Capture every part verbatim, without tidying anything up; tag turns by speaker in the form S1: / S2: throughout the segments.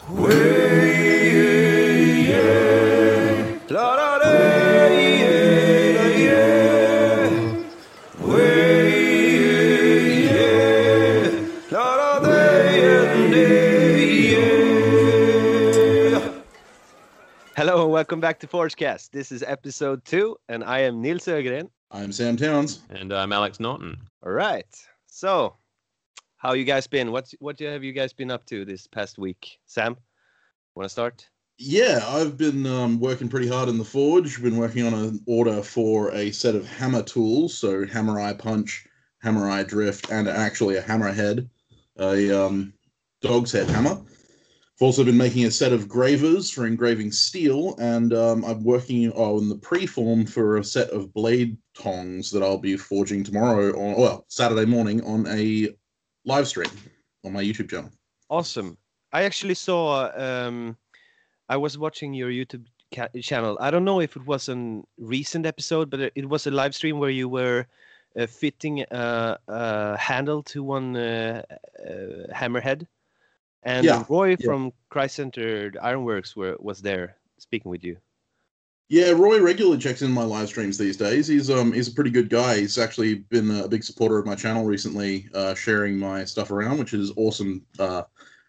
S1: Hello and welcome back to Forgecast. This is episode two, and I am Nils Ögren.
S2: I'm Sam Towns.
S3: And I'm Alex Norton.
S1: All right. So, how you guys been? What what have you guys been up to this past week? Sam, want to start?
S2: Yeah, I've been um, working pretty hard in the forge. Been working on an order for a set of hammer tools, so hammer eye punch, hammer eye drift, and actually a hammerhead, a um, dog's head hammer. I've also been making a set of gravers for engraving steel, and um, I'm working on the preform for a set of blade tongs that I'll be forging tomorrow, or well, Saturday morning on a live stream on my YouTube channel.
S1: Awesome. I actually saw. Um, I was watching your YouTube ca- channel. I don't know if it was a recent episode, but it was a live stream where you were uh, fitting a, a handle to one uh, uh, hammerhead. And
S2: yeah,
S1: Roy
S2: yeah.
S1: from Christ Centered Ironworks were, was there speaking with you.
S2: Yeah, Roy regularly checks in my live streams these days. He's um he's a pretty good guy. He's actually been a big supporter of my channel recently, uh, sharing my stuff around, which is awesome. Uh,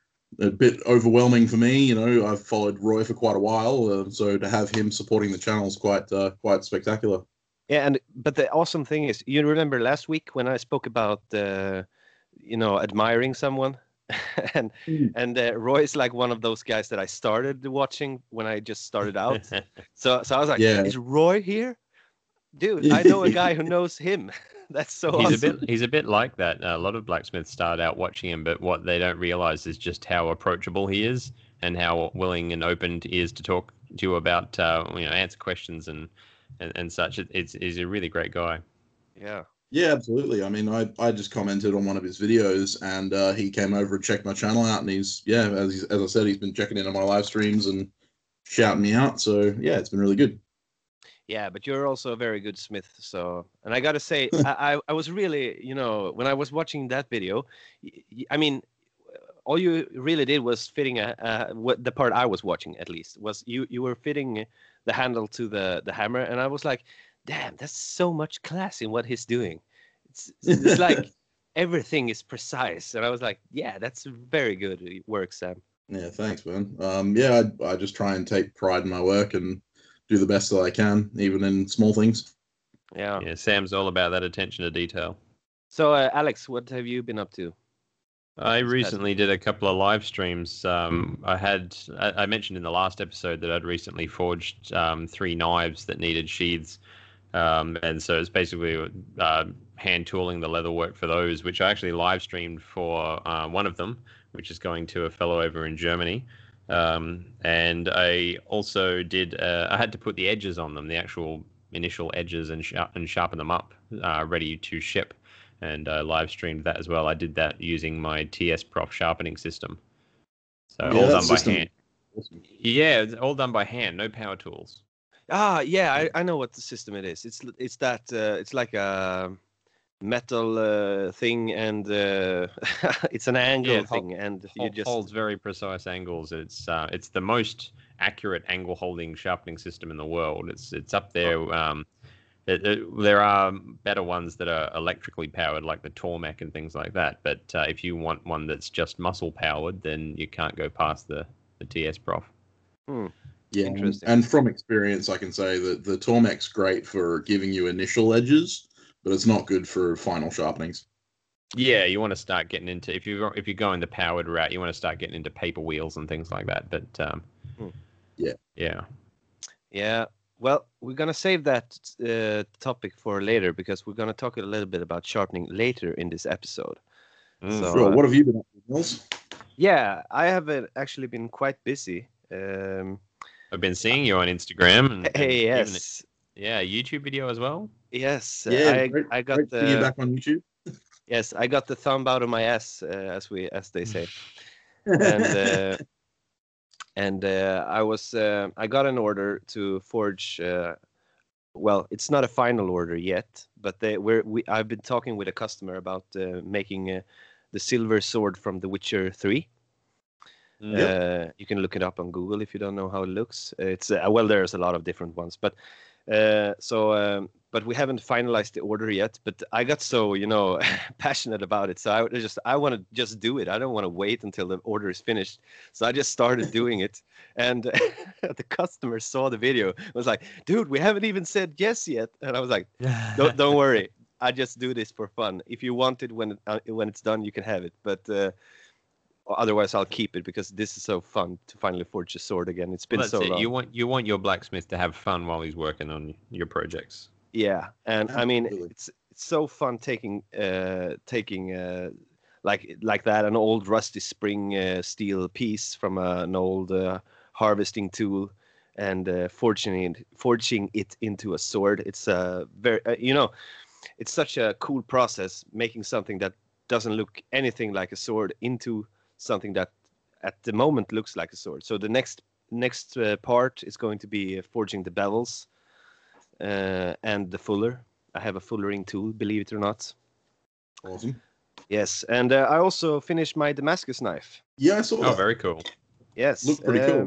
S2: a bit overwhelming for me, you know. I've followed Roy for quite a while, uh, so to have him supporting the channel is quite uh, quite spectacular.
S1: Yeah, and but the awesome thing is, you remember last week when I spoke about uh, you know admiring someone. and mm. and uh, Roy's like one of those guys that I started watching when I just started out. so so I was like, yeah. Is Roy here? Dude, I know a guy who knows him. That's so
S3: he's
S1: awesome.
S3: a bit he's a bit like that. A lot of blacksmiths start out watching him, but what they don't realize is just how approachable he is and how willing and open he is to talk to you about uh, you know answer questions and and, and such. It, it's he's a really great guy.
S1: Yeah.
S2: Yeah, absolutely. I mean, I, I just commented on one of his videos, and uh, he came over and checked my channel out, and he's, yeah, as he's, as I said, he's been checking into my live streams and shouting me out. So, yeah, it's been really good.
S1: Yeah, but you're also a very good smith. So, and I got to say, I, I, I was really, you know, when I was watching that video, I mean, all you really did was fitting a, uh, what the part I was watching, at least, was you, you were fitting the handle to the, the hammer, and I was like, damn, that's so much class in what he's doing. It's, it's like everything is precise. And I was like, yeah, that's very good work, Sam.
S2: Yeah, thanks, man. Um, yeah, I, I just try and take pride in my work and do the best that I can, even in small things.
S1: Yeah.
S3: Yeah, Sam's all about that attention to detail.
S1: So, uh, Alex, what have you been up to?
S3: I recently did a couple of live streams. Um, I had I, I mentioned in the last episode that I'd recently forged um, three knives that needed sheaths. Um, and so it's basically uh, hand tooling the leather work for those, which I actually live streamed for uh, one of them, which is going to a fellow over in Germany. Um, and I also did, uh, I had to put the edges on them, the actual initial edges, and, sh- and sharpen them up, uh, ready to ship. And I live streamed that as well. I did that using my T S Prof sharpening system. So
S2: yeah,
S3: all done by
S2: system.
S3: hand. Awesome. Yeah, it's all done by hand, no power tools.
S1: Ah, yeah, I, I know what the system it is. It's it's that uh, it's like a metal uh, thing, and uh, it's an angle
S3: yeah,
S1: thing,
S3: hold,
S1: and you
S3: hold,
S1: just
S3: holds very precise angles. It's uh, it's the most accurate angle holding sharpening system in the world. It's it's up there. Um, it, it, there are better ones that are electrically powered, like the Tormek and things like that. But uh, if you want one that's just muscle powered, then you can't go past the the T S Prof.
S1: Hmm.
S2: Yeah,
S1: Interesting.
S2: And from experience, I can say that the Tormek's great for giving you initial edges, but it's not good for final sharpenings.
S3: Yeah, you want to start getting into if you if you're going the powered route, you want to start getting into paper wheels and things like that. But um,
S2: hmm. yeah,
S3: yeah,
S1: yeah. Well, we're gonna save that uh, topic for later because we're gonna talk a little bit about sharpening later in this episode.
S2: Mm. So, sure. Uh, what have you been up to, Nils?
S1: Yeah, I have uh, actually been quite busy. Um,
S3: I've been seeing you on Instagram and, and
S1: hey, yes,
S3: even, yeah, YouTube video as well.
S1: Yes,
S2: yeah,
S1: I
S2: great,
S1: I got
S2: great
S1: the
S2: to see you back on YouTube.
S1: Yes, I got the thumb out of my ass, uh, as we as they say, and uh, and uh, I was uh, I got an order to forge. Uh, well, it's not a final order yet, but they we're, we I've been talking with a customer about uh, making uh, the silver sword from The Witcher three.
S2: Yep.
S1: Uh, you can look it up on Google if you don't know how it looks. It's uh, well, there's a lot of different ones, but uh, so um, but we haven't finalized the order yet. But I got so you know passionate about it, so I just I want to just do it. I don't want to wait until the order is finished. So I just started doing it, and the customer saw the video. Was like, "Dude, we haven't even said yes yet," and I was like, "Don't don't worry. I just do this for fun. If you want it when it, uh, when it's done, you can have it. But uh, otherwise, I'll keep it because this is so fun to finally forge a sword again. It's been
S3: Well,
S1: so
S3: that's it.
S1: long.
S3: You want you want your blacksmith to have fun while he's working on your projects.
S1: Yeah, and I mean,
S2: Absolutely.
S1: it's it's so fun taking uh, taking uh, like like that an old rusty spring uh, steel piece from uh, an old uh, harvesting tool and uh, forging it forging it into a sword. It's a very uh, you know. It's such a cool process making something that doesn't look anything like a sword into something that at the moment looks like a sword. So the next next uh, part is going to be uh, forging the bevels uh, and the fuller. I have a fullering tool, believe it or not.
S2: Awesome.
S1: Yes, and uh, I also finished my Damascus knife.
S2: Yeah, I saw
S3: Oh,
S2: that.
S3: very cool.
S1: Yes,
S2: Looked pretty cool.
S1: um,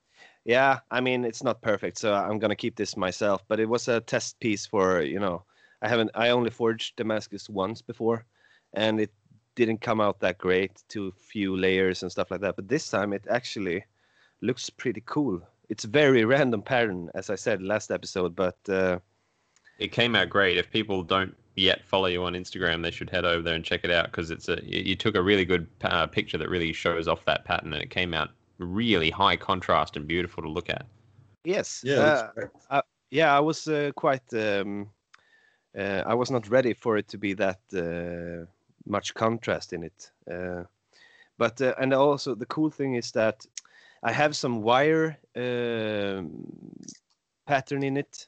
S1: Yeah, I mean it's not perfect, so I'm gonna keep this myself. But it was a test piece for you know. I haven't. I only forged Damascus once before, and it didn't come out that great. Too few layers and stuff like that. But this time it actually looks pretty cool. It's very random pattern, as I said last episode. But uh,
S3: It came out great. If people don't yet follow you on Instagram, they should head over there and check it out because it's a you you took a really good uh, picture that really shows off that pattern, and it came out really high contrast and beautiful to look at.
S1: yes,
S2: Yeah, it
S1: uh,
S2: looks great.
S1: I, yeah, I was uh, quite. Um, uh, I was not ready for it to be that uh, much contrast in it. Uh, but uh, and also the cool thing is that I have some wire um, pattern in it,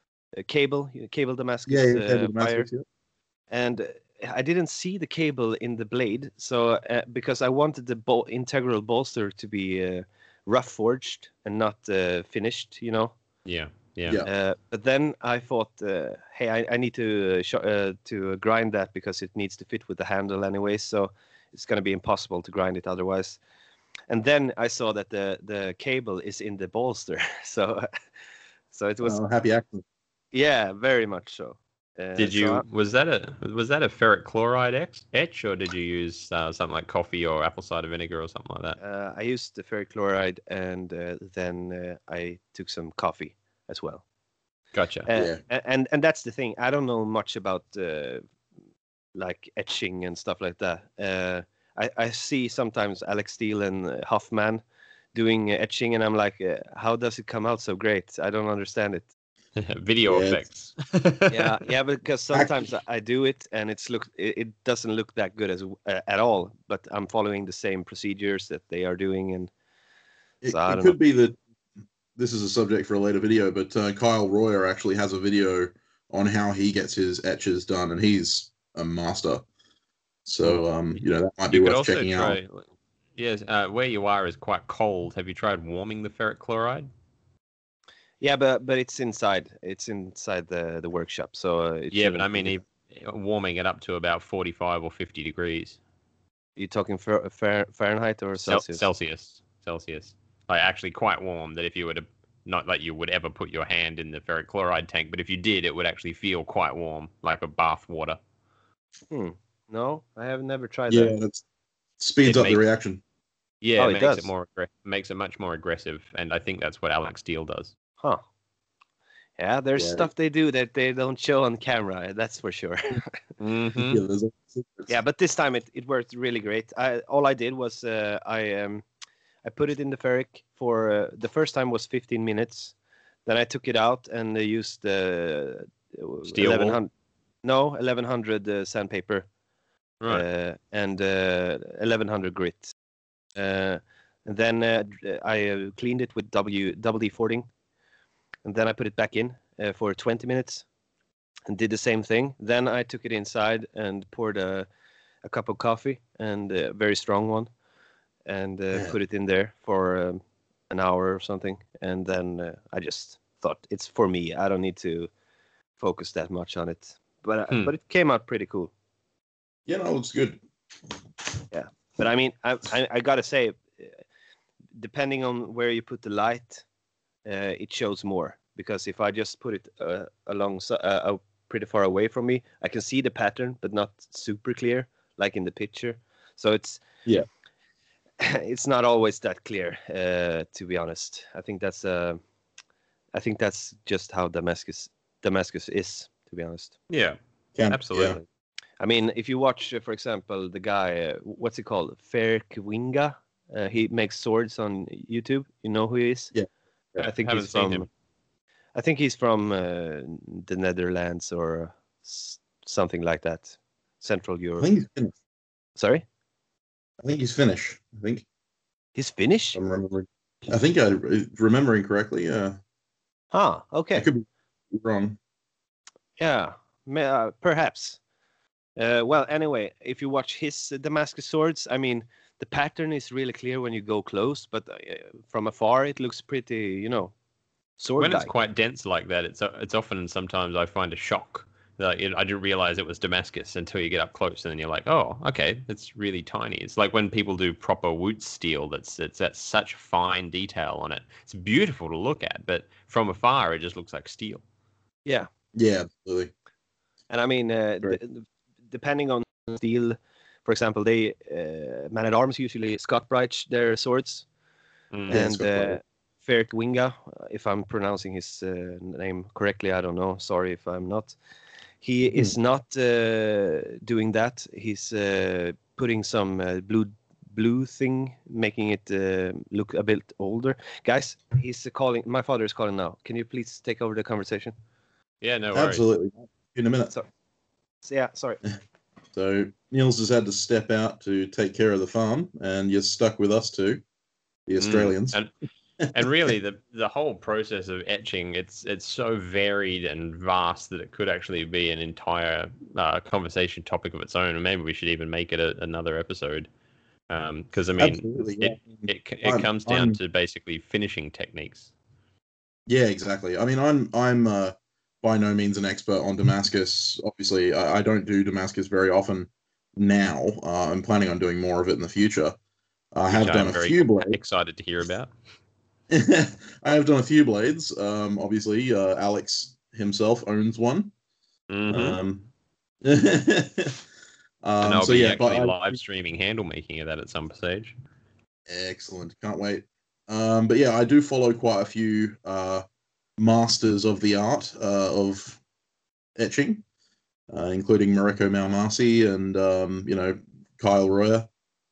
S1: a cable, cable Damascus
S2: Yeah, yeah,
S1: uh,
S2: cable
S1: wire,
S2: Damascus, yeah.
S1: and uh, I didn't see the cable in the blade, so uh, because I wanted the bol- integral bolster to be uh, rough forged and not uh, finished, you know.
S3: Yeah, yeah.
S2: Yeah.
S1: Uh, but then I thought, uh, hey, I, I need to uh, sh- uh, to grind that because it needs to fit with the handle anyway, so it's going to be impossible to grind it otherwise. And then I saw that the the cable is in the bolster, so so it was
S2: Oh, happy accident.
S1: yeah, very much so. Uh,
S3: Did
S1: so
S3: you
S1: I-
S3: was that a was that a ferric chloride etch, etch or did you use uh, something like coffee or apple cider vinegar or something like that?
S1: uh, I used the ferric chloride, and uh, then uh, I took some coffee as well.
S3: Gotcha.
S1: Uh,
S2: Yeah.
S1: a- and and that's the thing. I don't know much about uh, like etching and stuff like that. Uh, I I see sometimes Alex Steele and uh, Huffman doing uh, etching, and I'm like, uh, how does it come out so great? I don't understand it.
S3: Video
S2: Yeah,
S3: effects.
S1: Yeah, yeah, because sometimes I I do it and it's look it, it doesn't look that good as uh, at all. But I'm following the same procedures that they are doing, and
S2: It,
S1: so I
S2: it
S1: don't
S2: could
S1: know.
S2: be that this is a subject for a later video, but uh, Kyle Royer actually has a video on how he gets his etches done, and he's a master. So, um, you know, that might be
S3: You could
S2: worth
S3: also
S2: checking out.
S3: try. Yes, uh, where you are is quite cold. Have you tried warming the ferric chloride?
S1: Yeah, but but it's inside. It's inside the the workshop. So uh, it
S3: Yeah, but
S1: shouldn't
S3: I mean,
S1: be-
S3: if, warming it up to about forty-five or fifty degrees
S1: you talking Fa- Fa- Fahrenheit or
S3: Cel-
S1: Celsius?
S3: Celsius. Celsius. Like actually quite warm. That if you were to not that you would ever put your hand in the ferric chloride tank, but if you did, it would actually feel quite warm, like a bath water.
S1: Hmm. No, I have never tried
S2: Yeah,
S1: that.
S2: that speeds
S3: It
S2: up the
S3: makes-
S2: reaction.
S3: Yeah,
S1: Oh,
S3: it
S1: it
S3: makes
S1: does?
S3: it more aggre- makes it much more aggressive, and I think that's what Alex Steele does.
S1: Huh. Yeah, there's
S2: Yeah.
S1: stuff they do that they don't show on camera. That's for sure.
S3: Mm-hmm.
S2: Yeah, there's a secrets.
S1: Yeah, but this time it, it worked really great. I all I did was uh, I um I put it in the ferric for uh, the first time was fifteen minutes. Then I took it out and uh, used uh,
S3: Steel wool?
S1: eleven hundred no eleven hundred uh, sandpaper
S3: Right.
S1: uh, and uh, eleven hundred grit. Uh, and then uh, d- I uh, cleaned it with W double D fourteen, and then I put it back in uh, for twenty minutes and did the same thing. Then I took it inside and poured a, a cup of coffee, and a very strong one, and uh,
S2: Yeah.
S1: put it in there for um, an hour or something. And then uh, I just thought it's for me. I don't need to focus that much on it. But uh,
S3: Hmm.
S1: but it came out pretty cool.
S2: Yeah, no, it looks good.
S1: But I mean, I I, I gotta say, depending on where you put the light, uh, it shows more. Because if I just put it uh, along uh, uh, pretty far away from me, I can see the pattern, but not super clear, like in the picture. So it's
S2: yeah,
S1: it's not always that clear, uh, to be honest. I think that's uh, I think that's just how Damascus Damascus is, to be honest.
S3: Yeah,
S2: Can-
S3: absolutely.
S1: I mean, if you watch, uh, for example, the guy, uh, what's he called, Ferk Winga, uh, he makes swords on YouTube. You know who he is?
S2: Yeah.
S1: I think
S3: Haven't
S1: he's
S3: seen
S1: from.
S3: him.
S1: I think he's from uh, the Netherlands or s- something like that, Central
S2: I
S1: Europe.
S2: think he's Finnish.
S1: Sorry,
S2: I think he's Finnish. I think
S1: he's Finnish.
S2: I'm remembering. I think I remembering correctly. Yeah,
S1: Ah,
S2: I
S1: okay,
S2: could be wrong.
S1: yeah, may- uh, perhaps. Uh, well, anyway, if you watch his uh, Damascus swords, I mean, the pattern is really clear when you go close, but uh, from afar it looks pretty, you know, sword
S3: When it's
S1: like.
S3: quite dense like that, it's it's often sometimes I find a shock. Like it, I didn't realize it was Damascus until you get up close, and then you're like, oh, okay, it's really tiny. It's like when people do proper woot steel. That's it's that's such fine detail on it. It's beautiful to look at, but from afar it just looks like steel.
S1: Yeah,
S2: Yeah, absolutely.
S1: and I mean, uh,
S2: Right.
S1: d- depending on steel, for example, they uh, man at arms usually Scott Bright their swords,
S3: Mm.
S2: Yeah,
S1: and
S2: Scott
S1: uh,
S2: Bright.
S1: Ferk Winga, if I'm pronouncing his uh, name correctly, I don't know. Sorry if I'm not. He is not uh, doing that. He's uh, putting some uh, blue blue thing, making it uh, look a bit older. Guys, he's uh, calling. My father is calling now. Can you please take over the conversation?
S3: Yeah, no worries.
S2: Absolutely. In a minute.
S1: So, so yeah, sorry.
S2: So Niels has had to step out to take care of the farm, and you're stuck with us two, the Australians.
S3: Mm. And and really, the the whole process of etching, it's it's so varied and vast that it could actually be an entire uh, conversation topic of its own, and maybe we should even make it a, another episode. Because um, I mean,
S2: Absolutely, yeah.
S3: it it, it
S2: I'm-
S3: comes down
S2: I'm-
S3: to basically finishing techniques.
S2: Yeah, exactly. I mean, I'm I'm uh, by no means an expert on Damascus. Obviously, I, I don't do Damascus very often now. Uh, I'm planning on doing more of it in the future. I
S3: Which
S2: have done
S3: I'm
S2: a
S3: very
S2: few blades.
S3: excited to hear about.
S2: I have done a few blades. Um, obviously, uh, Alex himself owns one.
S3: Mhm.
S2: Um,
S3: and
S2: um,
S3: I'll
S2: so
S3: be
S2: yeah, but
S3: actually
S2: I-
S3: live streaming handle making of that at some stage.
S2: Excellent. Can't wait. Um, but yeah, I do follow quite a few uh, masters of the art uh, of etching, uh, including Mareko Malmasi and, um, you know, Kyle Royer.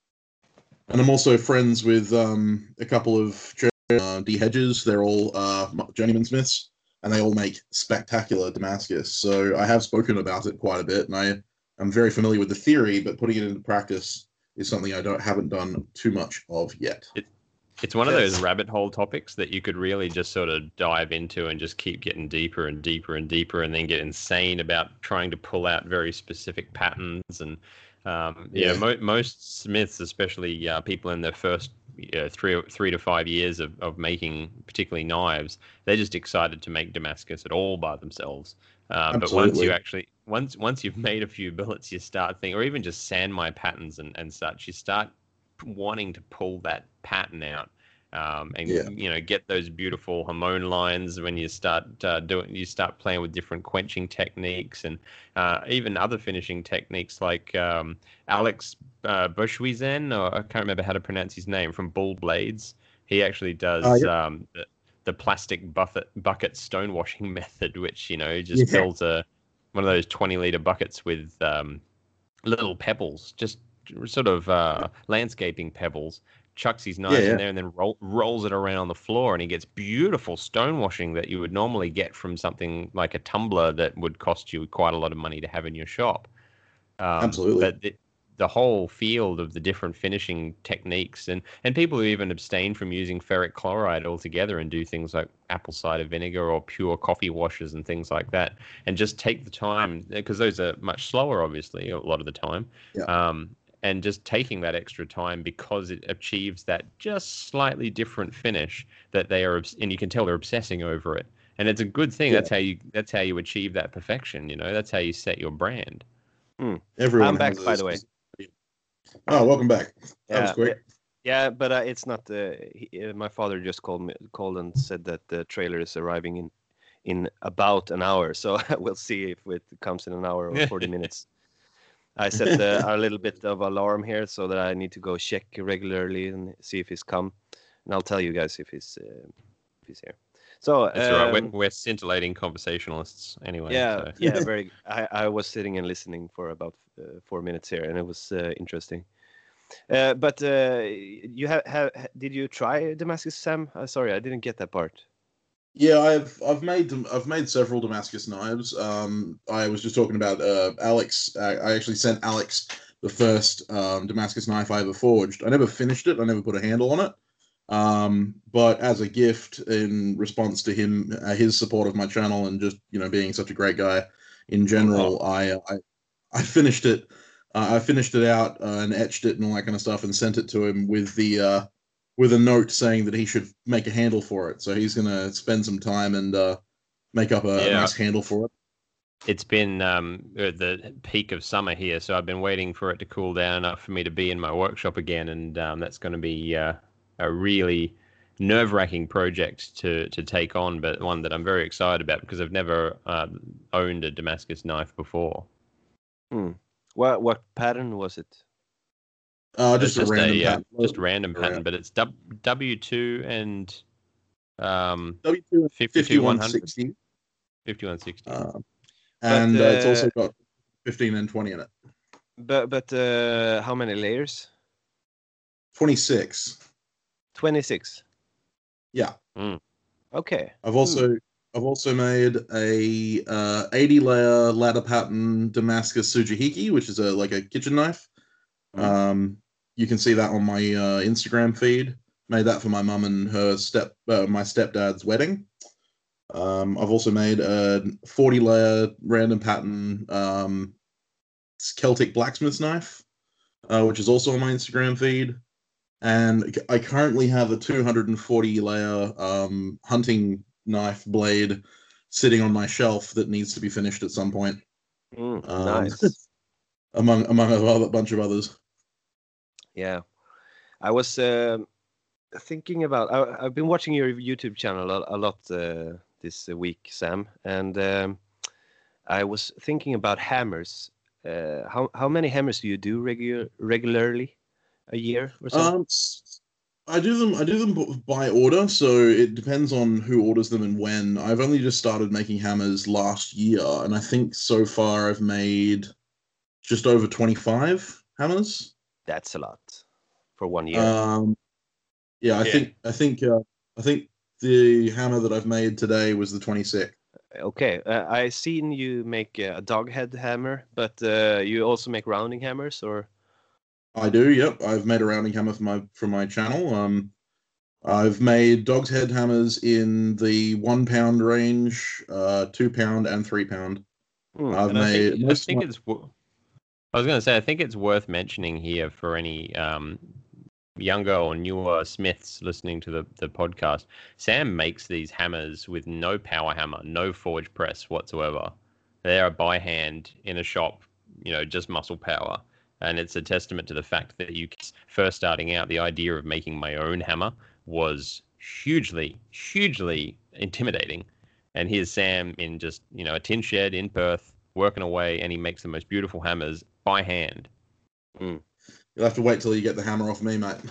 S2: And I'm also friends with um, a couple of uh, D Hedges. They're all uh, journeyman smiths, and they all make spectacular Damascus. So I have spoken about it quite a bit, and I am very familiar with the theory, but putting it into practice is something I don't haven't done too much of yet.
S3: It's one of
S1: Yes.
S3: those rabbit hole topics that you could really just sort of dive into and just keep getting deeper and deeper and deeper, and then get insane about trying to pull out very specific patterns. And um, yeah,
S2: Yeah.
S3: mo- most smiths, especially uh, people in their first uh, three three to five years of, of making particularly knives, they're just excited to make Damascus at all by themselves. Um, but once
S2: Absolutely.
S3: you actually once once you've made a few billets, you start thinking, or even just sand my patterns and, and such, you start wanting to pull that pattern out, um, and
S2: Yeah.
S3: you know, get those beautiful Hamon lines when you start uh, doing you start playing with different quenching techniques, and uh, even other finishing techniques like um, Alex uh, Bushwizen, or I can't remember how to pronounce his name, from Bull Blades. He actually does
S2: Uh, yeah.
S3: um, the, the plastic bucket bucket stonewashing method, which, you know, just
S2: Yeah.
S3: fills a one of those twenty liter buckets with um, little pebbles, just sort of uh, landscaping pebbles, chucks his knives
S2: Yeah,
S3: in
S2: yeah.
S3: there, and then roll, rolls it around on the floor, and he gets beautiful stonewashing that you would normally get from something like a tumbler that would cost you quite a lot of money to have in your shop. Um,
S2: Absolutely.
S3: But the, the whole field of the different finishing techniques, and, and people who even abstain from using ferric chloride altogether and do things like apple cider vinegar or pure coffee washes and things like that, and just take the time, because those are much slower, obviously, a lot of the time.
S2: Yeah.
S3: Um, and just taking that extra time because it achieves that just slightly different finish that they are, and you can tell they're obsessing over it. And it's a good thing.
S2: Yeah.
S3: That's how you that's how you achieve that perfection. You know, that's how you set your brand.
S2: Everyone
S1: I'm back,
S2: has
S1: by
S2: a
S1: the way.
S2: specific- Oh, welcome back. That was
S1: Yeah,
S2: quick.
S1: Yeah, but uh, it's not. Uh, he, uh, my father just called me, called and said that the trailer is arriving in in about an hour. So we'll see if it comes in an hour or forty minutes. I set uh, a little bit of alarm here so that I need to go check regularly and see if he's come, and I'll tell you guys if he's uh, if he's here. So
S3: That's all right.
S1: um,
S3: We're, we're scintillating conversationalists anyway.
S1: yeah,
S3: So.
S1: yeah, very. I, I was sitting and listening for about uh, four minutes here, and it was uh, interesting. Uh, but uh, you have, have did you try Damascus, Sam? Uh, sorry, I didn't get that part.
S2: Yeah, I've I've made them. I've made several Damascus knives. Um, I was just talking about uh, Alex. Uh, I actually sent Alex the first um, Damascus knife I ever forged. I never finished it. I never put a handle on it. Um, but as a gift in response to him, uh, his support of my channel, and just you know being such a great guy in general,
S3: Oh.
S2: I, I I finished it. Uh, I finished it out uh, and etched it and all that kind of stuff, and sent it to him with the. Uh, with a note saying that he should make a handle for it. So he's going to spend some time and uh, make up a,
S3: Yeah.
S2: a nice handle for it.
S3: It's been um, at the peak of summer here, so I've been waiting for it to cool down enough for me to be in my workshop again, and um, that's going to be uh, a really nerve-wracking project to to take on, but one that I'm very excited about because I've never uh, owned a Damascus knife before.
S1: Hmm. What what pattern was it?
S2: Uh, just,
S3: It's
S2: a random
S3: a,
S2: pattern.
S3: Uh, just a random pattern, but it's W two and um,
S2: W two
S3: fifty-one
S2: sixty.
S3: fifty-one sixty.
S2: Uh, and
S1: But,
S2: uh, it's
S1: uh,
S2: also got fifteen and twenty in it.
S1: But but uh, how many layers?
S2: twenty-six.
S1: twenty-six.
S2: Yeah.
S3: Mm.
S1: Okay.
S2: I've also mm. I've also made a uh, eighty layer ladder pattern Damascus Sujihiki, which is a like a kitchen knife. Mm. Um, you can see that on my uh, Instagram feed. Made that for my mum and her step uh, my stepdad's wedding. Um, I've also made a forty layer random pattern um, Celtic blacksmith's knife, uh, which is also on my Instagram feed. And I currently have a two hundred forty layer um, hunting knife blade sitting on my shelf that needs to be finished at some point.
S1: Mm,
S2: um,
S1: nice.
S2: among among a other, bunch of others.
S1: Yeah, I was uh, thinking about. I, I've been watching your YouTube channel a, a lot uh, this week, Sam, and um, I was thinking about hammers. Uh, how how many hammers do you do regular regularly a year or so?
S2: Um, I do them. I do them by order, so it depends on who orders them and when. I've only just started making hammers last year, and I think so far I've made just over twenty-five hammers.
S1: That's a lot for one year.
S2: Um, yeah, I
S3: Yeah.
S2: think I think uh, I think the hammer that I've made today was the twenty-sixth.
S1: Okay, uh, I seen you make a dog head hammer, but uh, you also make rounding hammers, or?
S2: I do. Yep, I've made a rounding hammer for my for my channel. Um, I've made dog's head hammers in the one pound range, uh, two pound, and three pound.
S1: Hmm.
S2: I've
S3: And I
S2: made.
S3: think, I
S2: most of
S3: think
S2: my-
S3: it's. wo- I was going to say, I think it's worth mentioning here for any um, younger or newer smiths listening to the, the podcast. Sam makes these hammers with no power hammer, no forge press whatsoever. They are by hand in a shop, you know, just muscle power. And it's a testament to the fact that you first starting out, the idea of making my own hammer was hugely, hugely intimidating. And here's Sam in just, you know, a tin shed in Perth, working away, and he makes the most beautiful hammers by hand.
S1: Mm.
S2: You'll have to wait till you get the hammer off me, mate.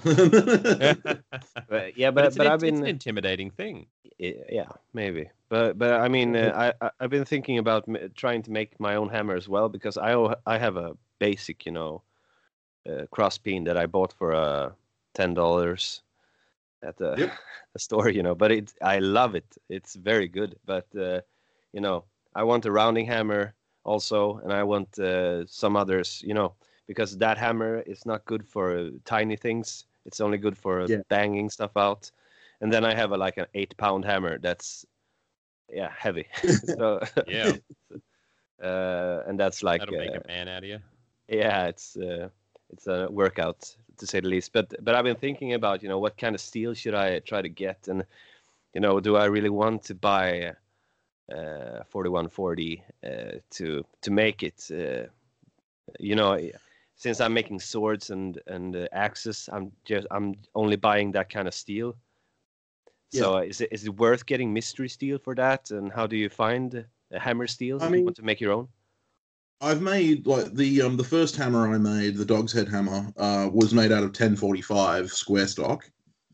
S1: But, yeah,
S3: But,
S1: but
S3: it's,
S1: but
S3: an,
S1: I've been
S3: it's an intimidating thing.
S1: yeah, maybe. But but I mean, uh, I I- I've been thinking about m- trying to make my own hammer as well, because I o- I have a basic, you know, uh, cross peen that I bought for uh ten dollars at the,
S2: Yep.
S1: the store, you know. But it I love it. It's very good. But uh, you know, I want a rounding hammer also, and I want uh, some others, you know, because that hammer is not good for uh, tiny things. It's only good for uh,
S2: Yeah.
S1: banging stuff out. And then I have a like an eight pound hammer that's yeah heavy. So
S3: Yeah,
S1: uh, and that's like
S3: that'll make
S1: uh,
S3: a man out of you.
S1: yeah, it's uh, it's a workout to say the least. But but I've been thinking about, you know, what kind of steel should I try to get, and you know, do I really want to buy uh, forty-one forty uh, to to make it? Uh, you know, since I'm making swords and and uh, axes, I'm just I'm only buying that kind of steel. So uh, is it is it worth getting mystery steel for that? And how do you find a hammer steel
S2: I
S1: if
S2: mean,
S1: you want to make your own?
S2: I've made like the um the first hammer I made, the Dog's Head hammer, uh, was made out of ten forty-five square stock.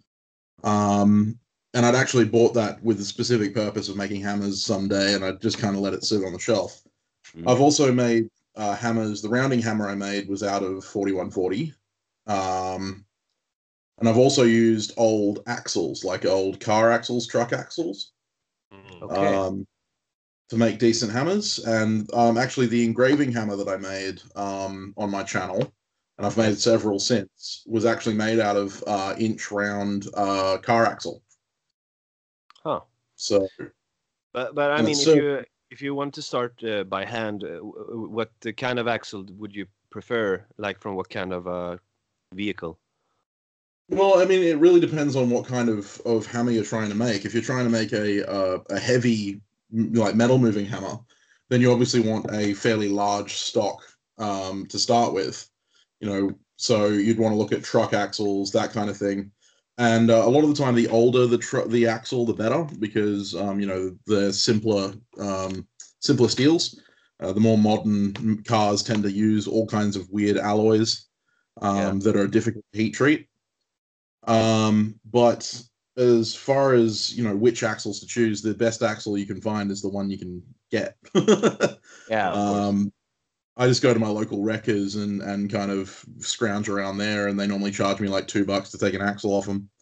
S2: Um, and I'd actually bought that with the specific purpose of making hammers someday, and I just kind of let it sit on the shelf. Mm. I've also made uh, hammers. The rounding hammer I made was out of forty-one forty. Um, and I've also used old axles, like old car axles, truck axles,
S1: okay.
S2: um, to make decent hammers. And um, actually, the engraving hammer that I made um, on my channel, and I've made several since, was actually made out of uh, inch round uh, car axle.
S1: Huh.
S2: So,
S1: but but I mean, if
S2: so,
S1: you if you want to start uh, by hand, uh, what kind of axle would you prefer? Like from what kind of uh, vehicle?
S2: Well, I mean, it really depends on what kind of, of hammer you're trying to make. If you're trying to make a uh, a heavy, like metal moving hammer, then you obviously want a fairly large stock um, to start with. You know, so you'd want to look at truck axles, that kind of thing. And uh, a lot of the time, the older the tr- the axle, the better, because um, you know the simpler um, simpler steels. Uh, the more modern cars tend to use all kinds of weird alloys um, yeah. that are difficult to heat treat. Um, but as far as you know, which axles to choose, the best axle you can find is the one you can get.
S1: yeah, of course. Um,
S2: I just go to my local wreckers and, and kind of scrounge around there, and they normally charge me like two bucks to take an axle off them.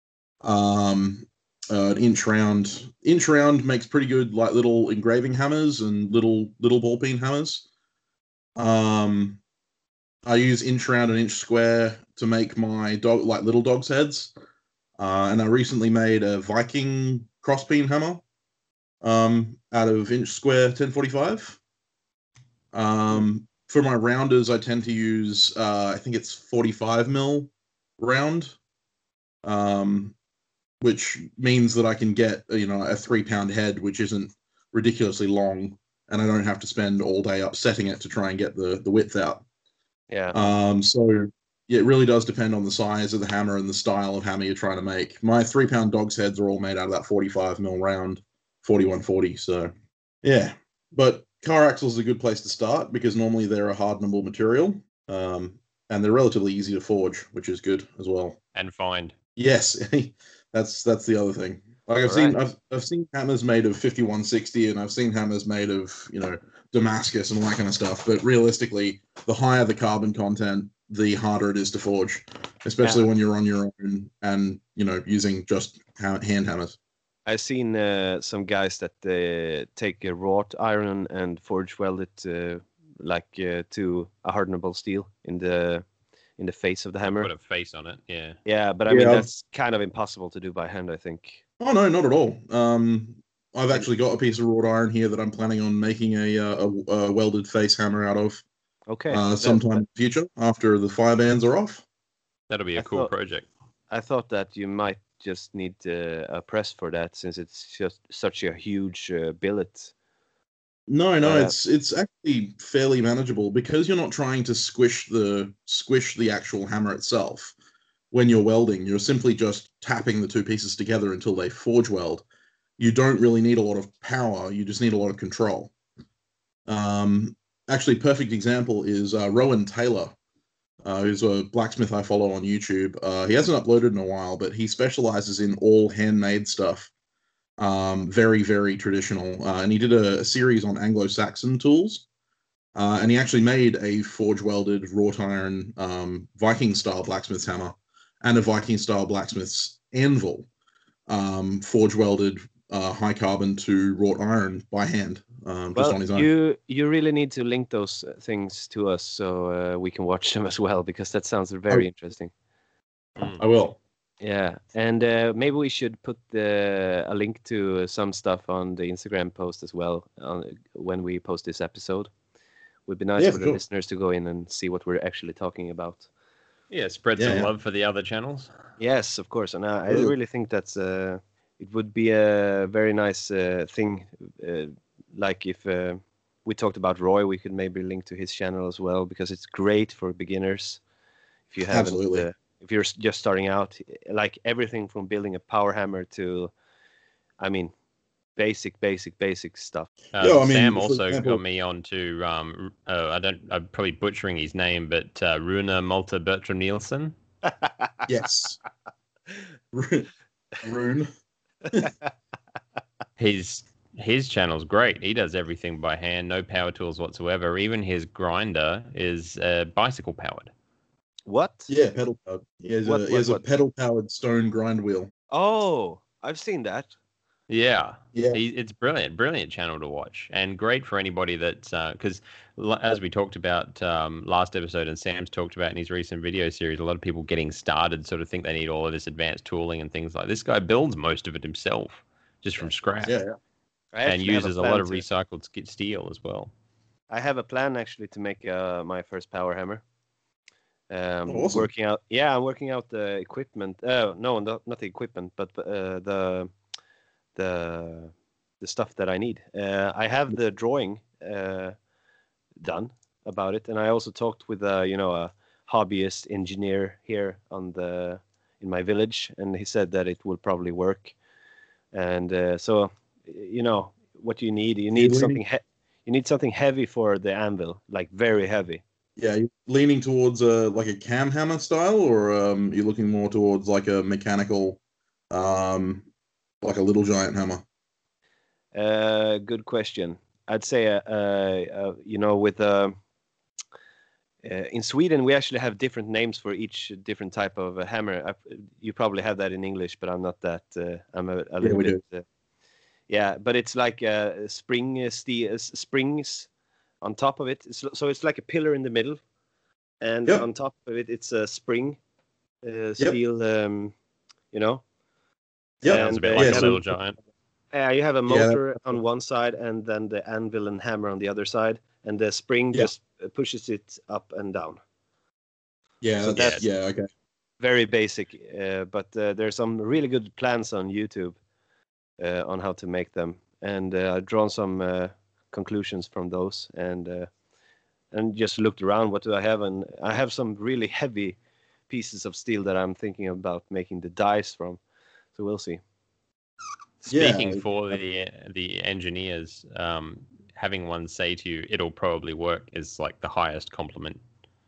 S2: Um, uh, an inch round, inch round makes pretty good like little engraving hammers and little little ball peen hammers. Um, I use inch round and inch square to make my dog like little dog's heads, uh, and I recently made a Viking crosspeen hammer um, out of inch square ten forty-five. Um, for my rounders, I tend to use, uh, I think it's forty-five mil round, um, which means that I can get, you know, a three pound head, which isn't ridiculously long, and I don't have to spend all day upsetting it to try and get the, the width out.
S1: Yeah.
S2: Um, so yeah, it really does depend on the size of the hammer and the style of hammer you're trying to make. My three pound dog's heads are all made out of that forty-five mil round, forty-one forty. So yeah, but car axles is a good place to start because normally they're a hardenable material, um, and they're relatively easy to forge, which is good as well.
S3: And find.
S2: Yes, that's that's the other thing. Like I've all seen, right. I've I've seen hammers made of fifty-one sixty, and I've seen hammers made of you know Damascus and all that kind of stuff. But realistically, the higher the carbon content, the harder it is to forge, especially yeah. when you're on your own and you know using just hand hammers.
S1: I've seen uh, some guys that uh, take a wrought iron and forge weld it uh, like uh, to a hardenable steel in the in the face of the hammer.
S3: Put a face on it, yeah.
S1: Yeah, but I
S2: yeah,
S1: mean
S2: I've...
S1: that's kind of impossible to do by hand, I think.
S2: Oh no, not at all. Um, I've actually got a piece of wrought iron here that I'm planning on making a a, a welded face hammer out of.
S1: Okay.
S2: Uh, sometime that... in the future after the fire bans are off.
S3: That'll be a
S1: I
S3: cool
S1: thought,
S3: project.
S1: I thought that you might just need uh, a press for that since it's just such a huge uh, billet.
S2: No, no, uh, it's it's actually fairly manageable because you're not trying to squish the squish the actual hammer itself. When you're welding, you're simply just tapping the two pieces together until they forge weld. You don't really need a lot of power. You just need a lot of control. Um, actually, perfect example is uh, Rowan Taylor. Uh, who's a blacksmith I follow on YouTube. Uh, he hasn't uploaded in a while, but he specializes in all handmade stuff. Um, very, very traditional. Uh, and he did a, a series on Anglo-Saxon tools. Uh, and he actually made a forge-welded wrought iron um, Viking-style blacksmith's hammer and a Viking-style blacksmith's anvil, um, forge-welded uh, high carbon to wrought iron by hand. Um,
S1: well,
S2: just on his own.
S1: you you really need to link those things to us so uh, we can watch them as well because that sounds very
S2: I,
S1: interesting.
S2: I will.
S1: Yeah, and uh, maybe we should put the, a link to some stuff on the Instagram post as well on, when we post this episode. Would be nice
S2: yeah,
S1: for the
S2: sure.
S1: listeners to go in and see what we're actually talking about.
S3: Yeah, spread
S2: yeah,
S3: some
S2: yeah.
S3: love for the other channels.
S1: Yes, of course, and I, I really think that's uh, it would be a very nice uh, thing. Uh, like if uh, we talked about Roy. We could maybe link to his channel as well because it's great for beginners. If you haven't,
S2: Absolutely.
S1: uh, if you're just starting out, like everything from building a power hammer to, I mean, basic, basic, basic stuff.
S3: Uh,
S2: Yeah, I mean,
S3: Sam
S2: for
S3: also
S2: example-
S3: got me on to um, uh, I don't, I'm probably butchering his name, but uh, Runa Malta Bertram Nielsen.
S2: Yes. Rune.
S3: His his channel's great. He does everything by hand, no power tools whatsoever. Even his grinder is uh, bicycle powered.
S1: What?
S2: Yeah, pedal powered. He has,
S1: What-
S2: a, he
S1: what-
S2: has
S1: what?
S2: a pedal powered stone grind wheel.
S1: Oh, I've seen that.
S3: Yeah,
S2: Yeah.
S3: he, it's brilliant, brilliant channel to watch, and great for anybody that because as we talked about um, last episode, and Sam's talked about in his recent video series, a lot of people getting started sort of think they need all of this advanced tooling and things like this. Guy builds most of it himself, just from scratch,
S2: Yeah, yeah.
S1: I
S3: and
S1: actually have
S3: uses a,
S1: plan
S3: lot of
S1: to-
S3: recycled sk- steel as well.
S1: I have a plan actually to make uh, my first power hammer. Um,
S2: Oh, awesome.
S1: Working out, yeah, I'm working out the equipment. Uh, no, not, not the equipment, but uh, the the the stuff that I need. Uh, I have the drawing uh, done about it, and I also talked with uh, you know a hobbyist engineer here on the in my village, and he said that it will probably work. And uh, so, you know, what you need, you need
S2: leaning-
S1: something. He- you need something heavy for the anvil, like very heavy.
S2: Yeah, you leaning towards a like a cam hammer style, or um, you're looking more towards like a mechanical, um, like a little giant hammer.
S1: Uh, good question. I'd say, uh, uh, uh, you know, with uh, uh, in Sweden we actually have different names for each different type of uh, hammer. I, you probably have that in English, but I'm not that. Uh, I'm a, a little
S2: we
S1: bit. Uh, yeah, but it's like uh, spring uh, steel uh, springs on top of it. It's, so it's like a pillar in the middle, and
S2: Yep.
S1: on top of it, it's a spring uh, steel. Um, you know.
S2: Yep.
S3: Sounds a bit
S1: And,
S3: like
S1: uh,
S3: a
S1: so-
S3: little giant.
S1: Yeah, you have a
S2: Yeah,
S1: motor on one side and then the anvil and hammer on the other side, and the spring
S2: Yeah.
S1: just uh, pushes it up and down.
S2: Yeah,
S1: So
S2: that's,
S1: that's-
S2: yeah, okay.
S1: Very basic, uh, but uh, there's some really good plans on YouTube uh, on how to make them, and uh, I've drawn some uh, conclusions from those, and uh, and just looked around. What do I have? And I have some really heavy pieces of steel that I'm thinking about making the dies from. So we'll see.
S3: Speaking
S2: Yeah.
S3: for the the engineers, um, having one say to you, "It'll probably work," is like the highest compliment.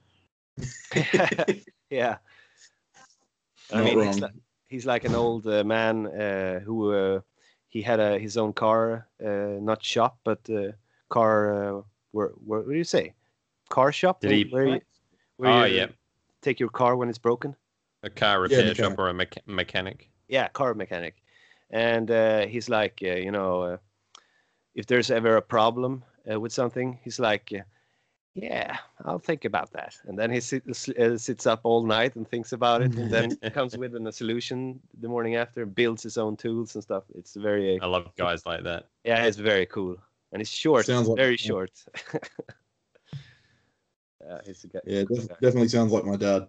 S1: Yeah. I
S2: Not
S1: mean,
S2: wrong.
S1: he's like, he's like an old uh, man uh, who uh, he had a, his own car, uh, not shop, but uh, car. Uh, where, where, what do you say? Car shop?
S3: Did he-
S1: Where you, where
S3: Oh
S1: you
S3: yeah,
S1: take your car when it's broken?
S3: a car
S2: Yeah,
S3: repair
S2: mechanic.
S3: shop or a mecha- mechanic.
S1: Yeah, car mechanic. And uh, he's like, uh, you know, uh, if there's ever a problem uh, with something, he's like, uh, yeah, I'll think about that. And then he sit, uh, sits up all night and thinks about it, and then comes with an, a solution the morning after, builds his own tools and stuff. It's very,
S3: I love guys like that.
S1: yeah, it's very cool. And it's short,
S2: Sounds like-
S1: very short. uh, he's a guy.
S2: Yeah,
S1: cool
S2: def-
S1: guy.
S2: definitely sounds like my dad.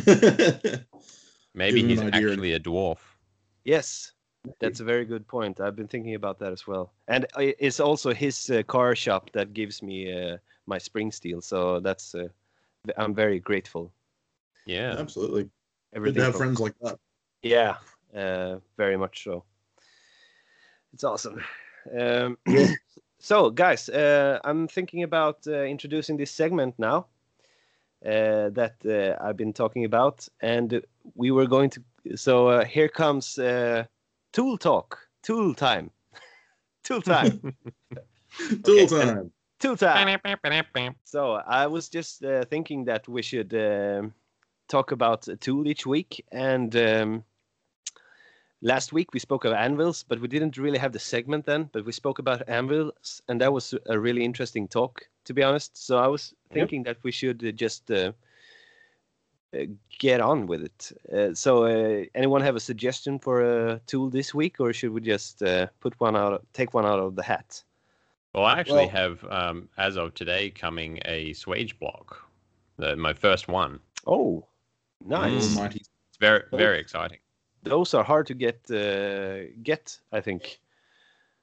S3: Maybe
S2: Give him
S3: he's
S2: an idea.
S3: actually a dwarf.
S1: Yes, that's a very good point. I've been thinking about that as well. And I- it's also his uh, car shop that gives me uh, my spring steel. So that's, uh, I'm very grateful.
S3: Yeah.
S2: Absolutely. Good
S1: Everything
S2: to have
S1: from-
S2: friends like that.
S1: Yeah, uh, very much so. It's awesome. Um, so, guys, uh, I'm thinking about uh, introducing this segment now uh, that uh, I've been talking about, and we were going to. So uh, here comes uh, tool talk, tool time, tool time,
S2: Tool
S1: Okay,
S2: time.
S1: tool time. So I was just uh, thinking that we should um talk about a tool each week, and um, last week we spoke of anvils, but we didn't really have the segment then. But we spoke about anvils, and that was a really interesting talk, to be honest. So I was thinking that we should uh, just uh, uh, get on with it. Uh, so uh, anyone have a suggestion for a tool this week, or should we just uh, put one out, take one out of the hat?
S3: Well, I actually
S2: Well-
S3: have, um, as of today, coming a swage block. The, my first one.
S1: Oh, nice.
S3: Mm.
S2: Almighty.
S3: It's very, very exciting.
S1: Those are hard to get. Uh, get, I think.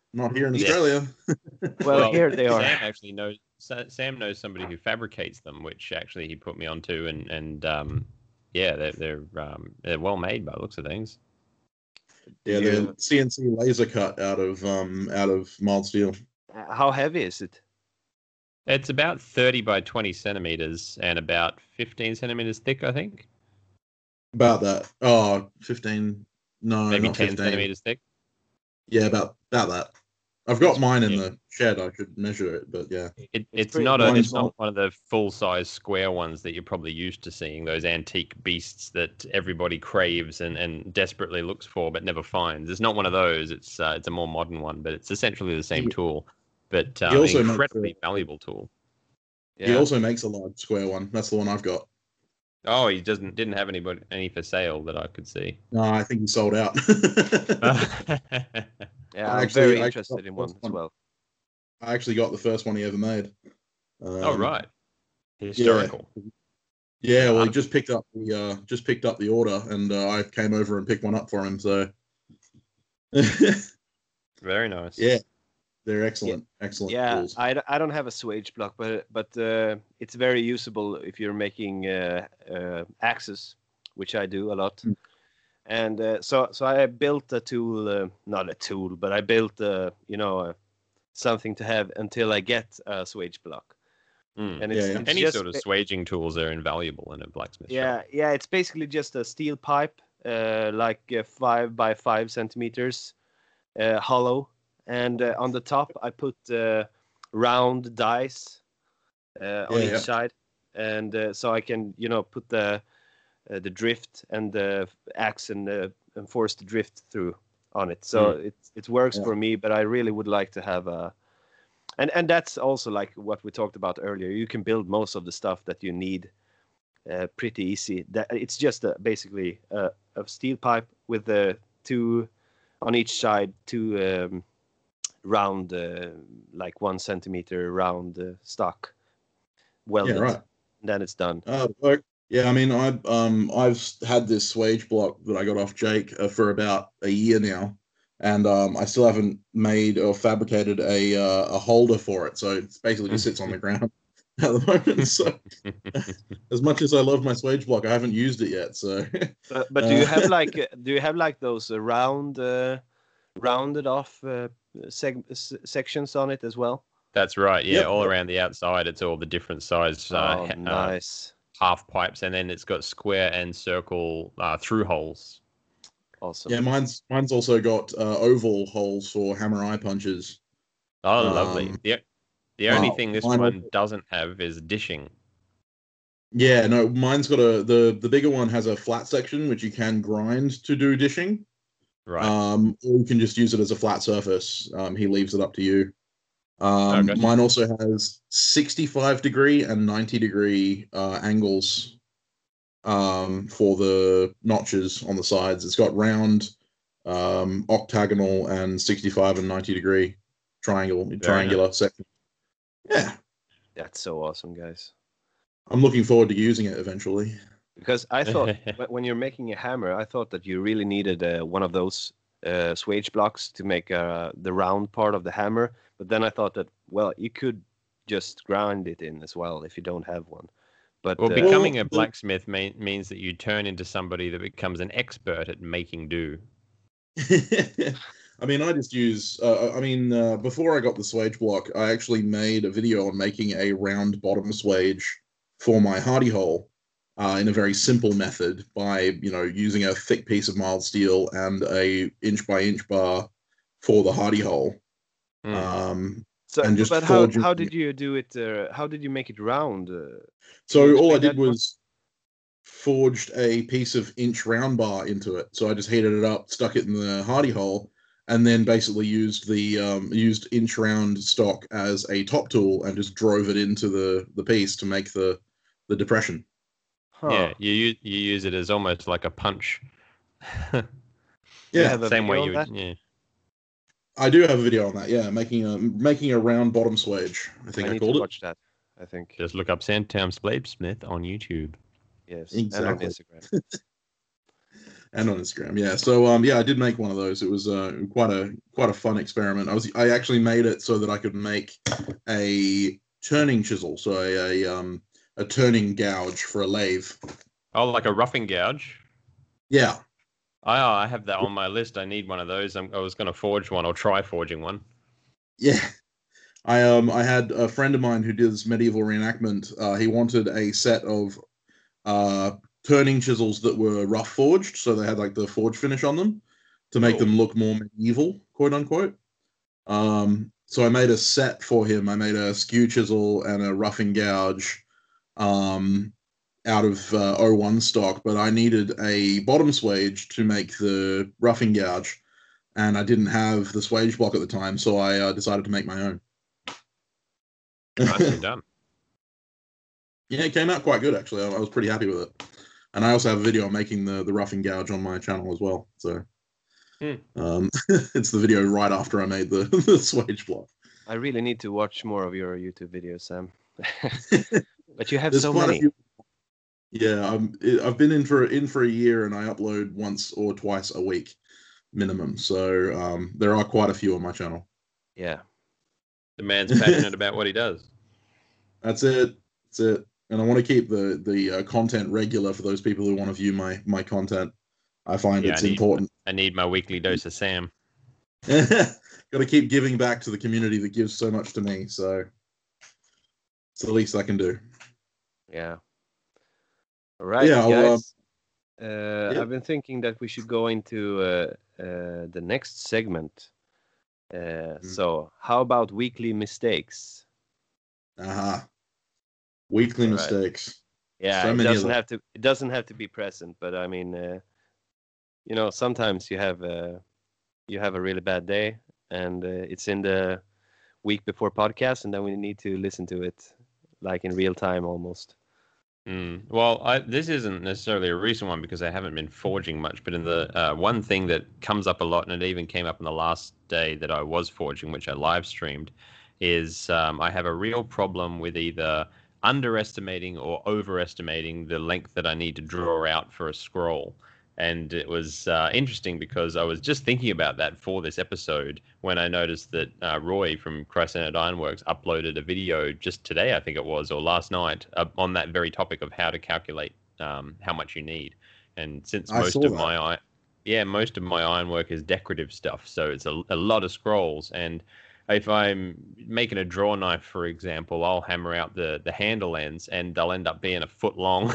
S2: Not here in
S3: Yeah.
S2: Australia.
S1: Well, here they are.
S3: Sam actually knows. Sa- Sam knows somebody who fabricates them, which actually he put me onto, and and um, yeah, they're they're um, they're well made by the looks of things.
S2: Yeah,
S1: You-
S2: they're C N C laser cut out of um out of mild steel.
S1: Uh, How heavy is it?
S3: It's about thirty by twenty centimeters and about fifteen centimeters thick, I think.
S2: About that. Oh, fifteen. No,
S3: Maybe
S2: not
S3: ten
S2: fifteen.
S3: centimeters thick.
S2: Yeah, about about that. I've got
S3: It's-
S2: mine in
S3: yeah.
S2: the shed. I should measure it, but yeah.
S3: It,
S1: It's
S3: it's
S1: pretty-
S3: not a,
S2: mine's
S3: it's
S2: not-
S3: not one of the full size square ones that you're probably used to seeing. Those antique beasts that everybody craves and, and desperately looks for but never finds. It's not one of those. It's uh, it's a more modern one, but it's essentially the same
S2: He-
S3: tool, but uh,
S2: he also
S3: an
S2: makes
S3: incredibly
S2: a-
S3: valuable tool.
S2: He also makes a large square one. That's the one I've got.
S3: Oh, he doesn't didn't have anybody any for sale that I could see.
S2: No, I think he sold out.
S1: Yeah, I'm
S2: Actually,
S1: very
S2: I
S1: interested
S2: got
S1: in
S2: the
S1: one
S2: first
S1: as
S2: one.
S1: well.
S2: I actually got the first one he ever made. Um,
S3: Oh right, historical.
S2: Yeah, well, he just picked up the uh, just picked up the order, and uh, I came over and picked one up for him. So,
S3: Very nice.
S2: yeah, they're excellent, excellent
S1: Yeah,
S2: tools.
S1: I, d- I don't have a swage block, but but uh, it's very usable if you're making uh, uh, axes, which I do a lot.
S2: Mm.
S1: And uh, so so I built a tool, uh, not a tool, but I built uh, you know uh, something to have until I get a swage block.
S3: Mm.
S1: And it's,
S2: Yeah, yeah.
S1: it's
S3: Any
S1: just,
S3: sort of swaging tools are invaluable in a blacksmith
S1: yeah
S3: shop.
S1: yeah it's basically just a steel pipe, uh, like uh, five by five centimeters, uh, hollow, and uh, on the top I put uh, round dice uh, on
S2: Yeah,
S1: each
S2: yeah.
S1: side, and uh, so I can you know put the uh, the drift and the axe and, uh, and force the drift through on it. So it it works
S2: Yeah.
S1: for me, but I really would like to have a. And and that's also like what we talked about earlier. You can build most of the stuff that you need uh, pretty easy. That it's just a, basically a, a steel pipe with the two on each side, two um, round, uh, like one centimeter round uh, stock welded.
S2: Yeah, right.
S1: Then it's done.
S2: Uh, work. Yeah, I mean, I um, I've had this swage block that I got off Jake uh, for about a year now, and um, I still haven't made or fabricated a uh, a holder for it. So it's basically just sits on the ground at the moment. So as much as I love my swage block, I haven't used it yet. So
S1: But, but do you
S2: Uh,
S1: have like uh, do you have like those uh, round, uh, rounded off uh, seg- s- sections on it as well?
S3: That's right. Yeah,
S2: Yep.
S3: all around the outside, it's all the different size uh,
S1: oh,
S3: ha- uh,
S1: nice,
S3: half pipes, and then it's got square and circle uh, through holes.
S1: awesome.
S2: yeah, mine's mine's also got uh, oval holes for hammer eye punches.
S3: Oh,
S2: Um,
S3: lovely. The, the only
S2: wow,
S3: thing this
S2: mine
S3: one
S2: also-
S3: doesn't have is dishing.
S2: Yeah, no, mine's got a the the bigger one has a flat section which you can grind to do dishing.
S3: Right.
S2: Um, or you can just use it as a flat surface. Um, he leaves it up to you. Um,
S3: gotcha.
S2: Mine also has sixty-five degree and ninety degree uh, angles um, for the notches on the sides. It's got round, um, octagonal, and sixty-five and ninety degree triangle triangular section. Yeah,
S1: That's so awesome, guys.
S2: I'm looking forward to using it eventually.
S1: Because I thought wh- when you're making a hammer, I thought that you really needed uh, one of those uh, swage blocks to make uh, the round part of the hammer. But then I thought that, well, you could just grind it in as well if you don't have one. But
S3: Well,
S1: uh,
S3: becoming
S2: Well,
S3: a
S2: the-
S3: blacksmith mean, means that you turn into somebody that becomes an expert at making do.
S2: I mean, I just use. Uh, I mean, uh, before I got the swage block, I actually made a video on making a round bottom swage for my hardy hole uh, in a very simple method by, you know, using a thick piece of mild steel and a inch by inch bar for the hardy hole.
S3: Mm.
S2: Um,
S1: so,
S2: and just
S1: but how,
S2: forging
S1: how
S2: it.
S1: did you do it? Uh, how did you make it round? Uh,
S2: so
S1: you
S2: all I
S1: explain
S2: did
S1: that one?
S2: was forged a piece of inch round bar into it. So I just heated it up, stuck it in the hardy hole, and then basically used the um, used inch round stock as a top tool and just drove it into the the piece to make the the depression.
S1: huh.
S3: Yeah, you u- you use it as almost like a punch.
S1: You
S2: Yeah,
S1: have a
S3: Same way
S1: video
S3: you
S1: on
S3: would.
S1: that?
S3: Yeah.
S2: I do have a video on that. Yeah, making a making a round bottom swage. I think
S1: I
S2: I,
S1: need
S2: called
S1: to
S2: it.
S1: watch that. I think
S3: Just look up Sandtown Bladesmith on YouTube.
S1: yes,
S2: Exactly.
S1: and on Instagram.
S2: and on Instagram. Yeah. So um, yeah, I did make one of those. It was uh, quite a quite a fun experiment. I was I actually made it so that I could make a turning chisel, so a, a um a turning gouge for a lathe.
S3: Oh, like a roughing gouge.
S2: Yeah.
S3: I I have that on my list. I need one of those. I'm, I was going to forge one or try forging one.
S2: Yeah. I um I had a friend of mine who does medieval reenactment. Uh, he wanted a set of uh turning chisels that were rough forged, so they had like the forge finish on them to make
S3: Oh.
S2: them look more medieval, quote unquote. Um, so I made a set for him. I made a skew chisel and a roughing gouge um, out of uh, oh one stock, but I needed a bottom swage to make the roughing gouge, and I didn't have the swage block at the time, so I uh, decided to make my own.
S3: Nicely done.
S2: Yeah, it came out quite good, actually. I, I was pretty happy with it. And I also have a video of making the, the roughing gouge on my channel as well. So
S3: Hmm.
S2: um, it's the video right after I made the, the swage block.
S1: I really need to watch more of your YouTube videos, Sam. But you have
S2: There's
S1: so
S2: quite a
S1: many.
S2: few- Yeah, I'm, I've been in for in for a year, and I upload once or twice a week minimum. So um, there are quite a few on my channel.
S1: Yeah.
S3: The man's passionate about what he does.
S2: That's it. That's it. And I want to keep the the uh, content regular for those people who want to view my my content. I find
S3: Yeah,
S2: it's
S3: I need,
S2: important.
S3: I need my weekly dose of Sam.
S2: Got to keep giving back to the community that gives so much to me. So it's the least I can do.
S1: Yeah. All right,
S2: Yeah, I'll,
S1: guys. Uh,
S2: yeah.
S1: I've been thinking that we should go into uh, uh, the next segment. Uh,
S2: Mm.
S1: So, how about weekly mistakes?
S2: Uh-huh. Weekly
S1: All right.
S2: mistakes.
S1: Yeah,
S2: So
S1: it
S2: many of
S1: doesn't
S2: them.
S1: have to. It doesn't have to be present, but I mean, uh, you know, sometimes you have uh, you have a really bad day, and uh, it's in the week before podcast, and then we need to listen to it like in real time almost.
S3: Mm. Well, I, this isn't necessarily a recent one because I haven't been forging much, but in the uh, one thing that comes up a lot, and it even came up on the last day that I was forging, which I live streamed, is um, I have a real problem with either underestimating or overestimating the length that I need to draw out for a scroll. And it was uh, interesting because I was just thinking about that for this episode when I noticed that uh, Roy from Christ-Centered Ironworks uploaded a video just today, I think it was, or last night, uh, on that very topic of how to calculate um, how much you need. And since
S2: I
S3: most
S2: saw
S3: of
S2: that.
S3: my yeah, most of my ironwork is decorative stuff, so it's a, a lot of scrolls. And if I'm making a draw knife, for example, I'll hammer out the, the handle ends, and they'll end up being a foot long.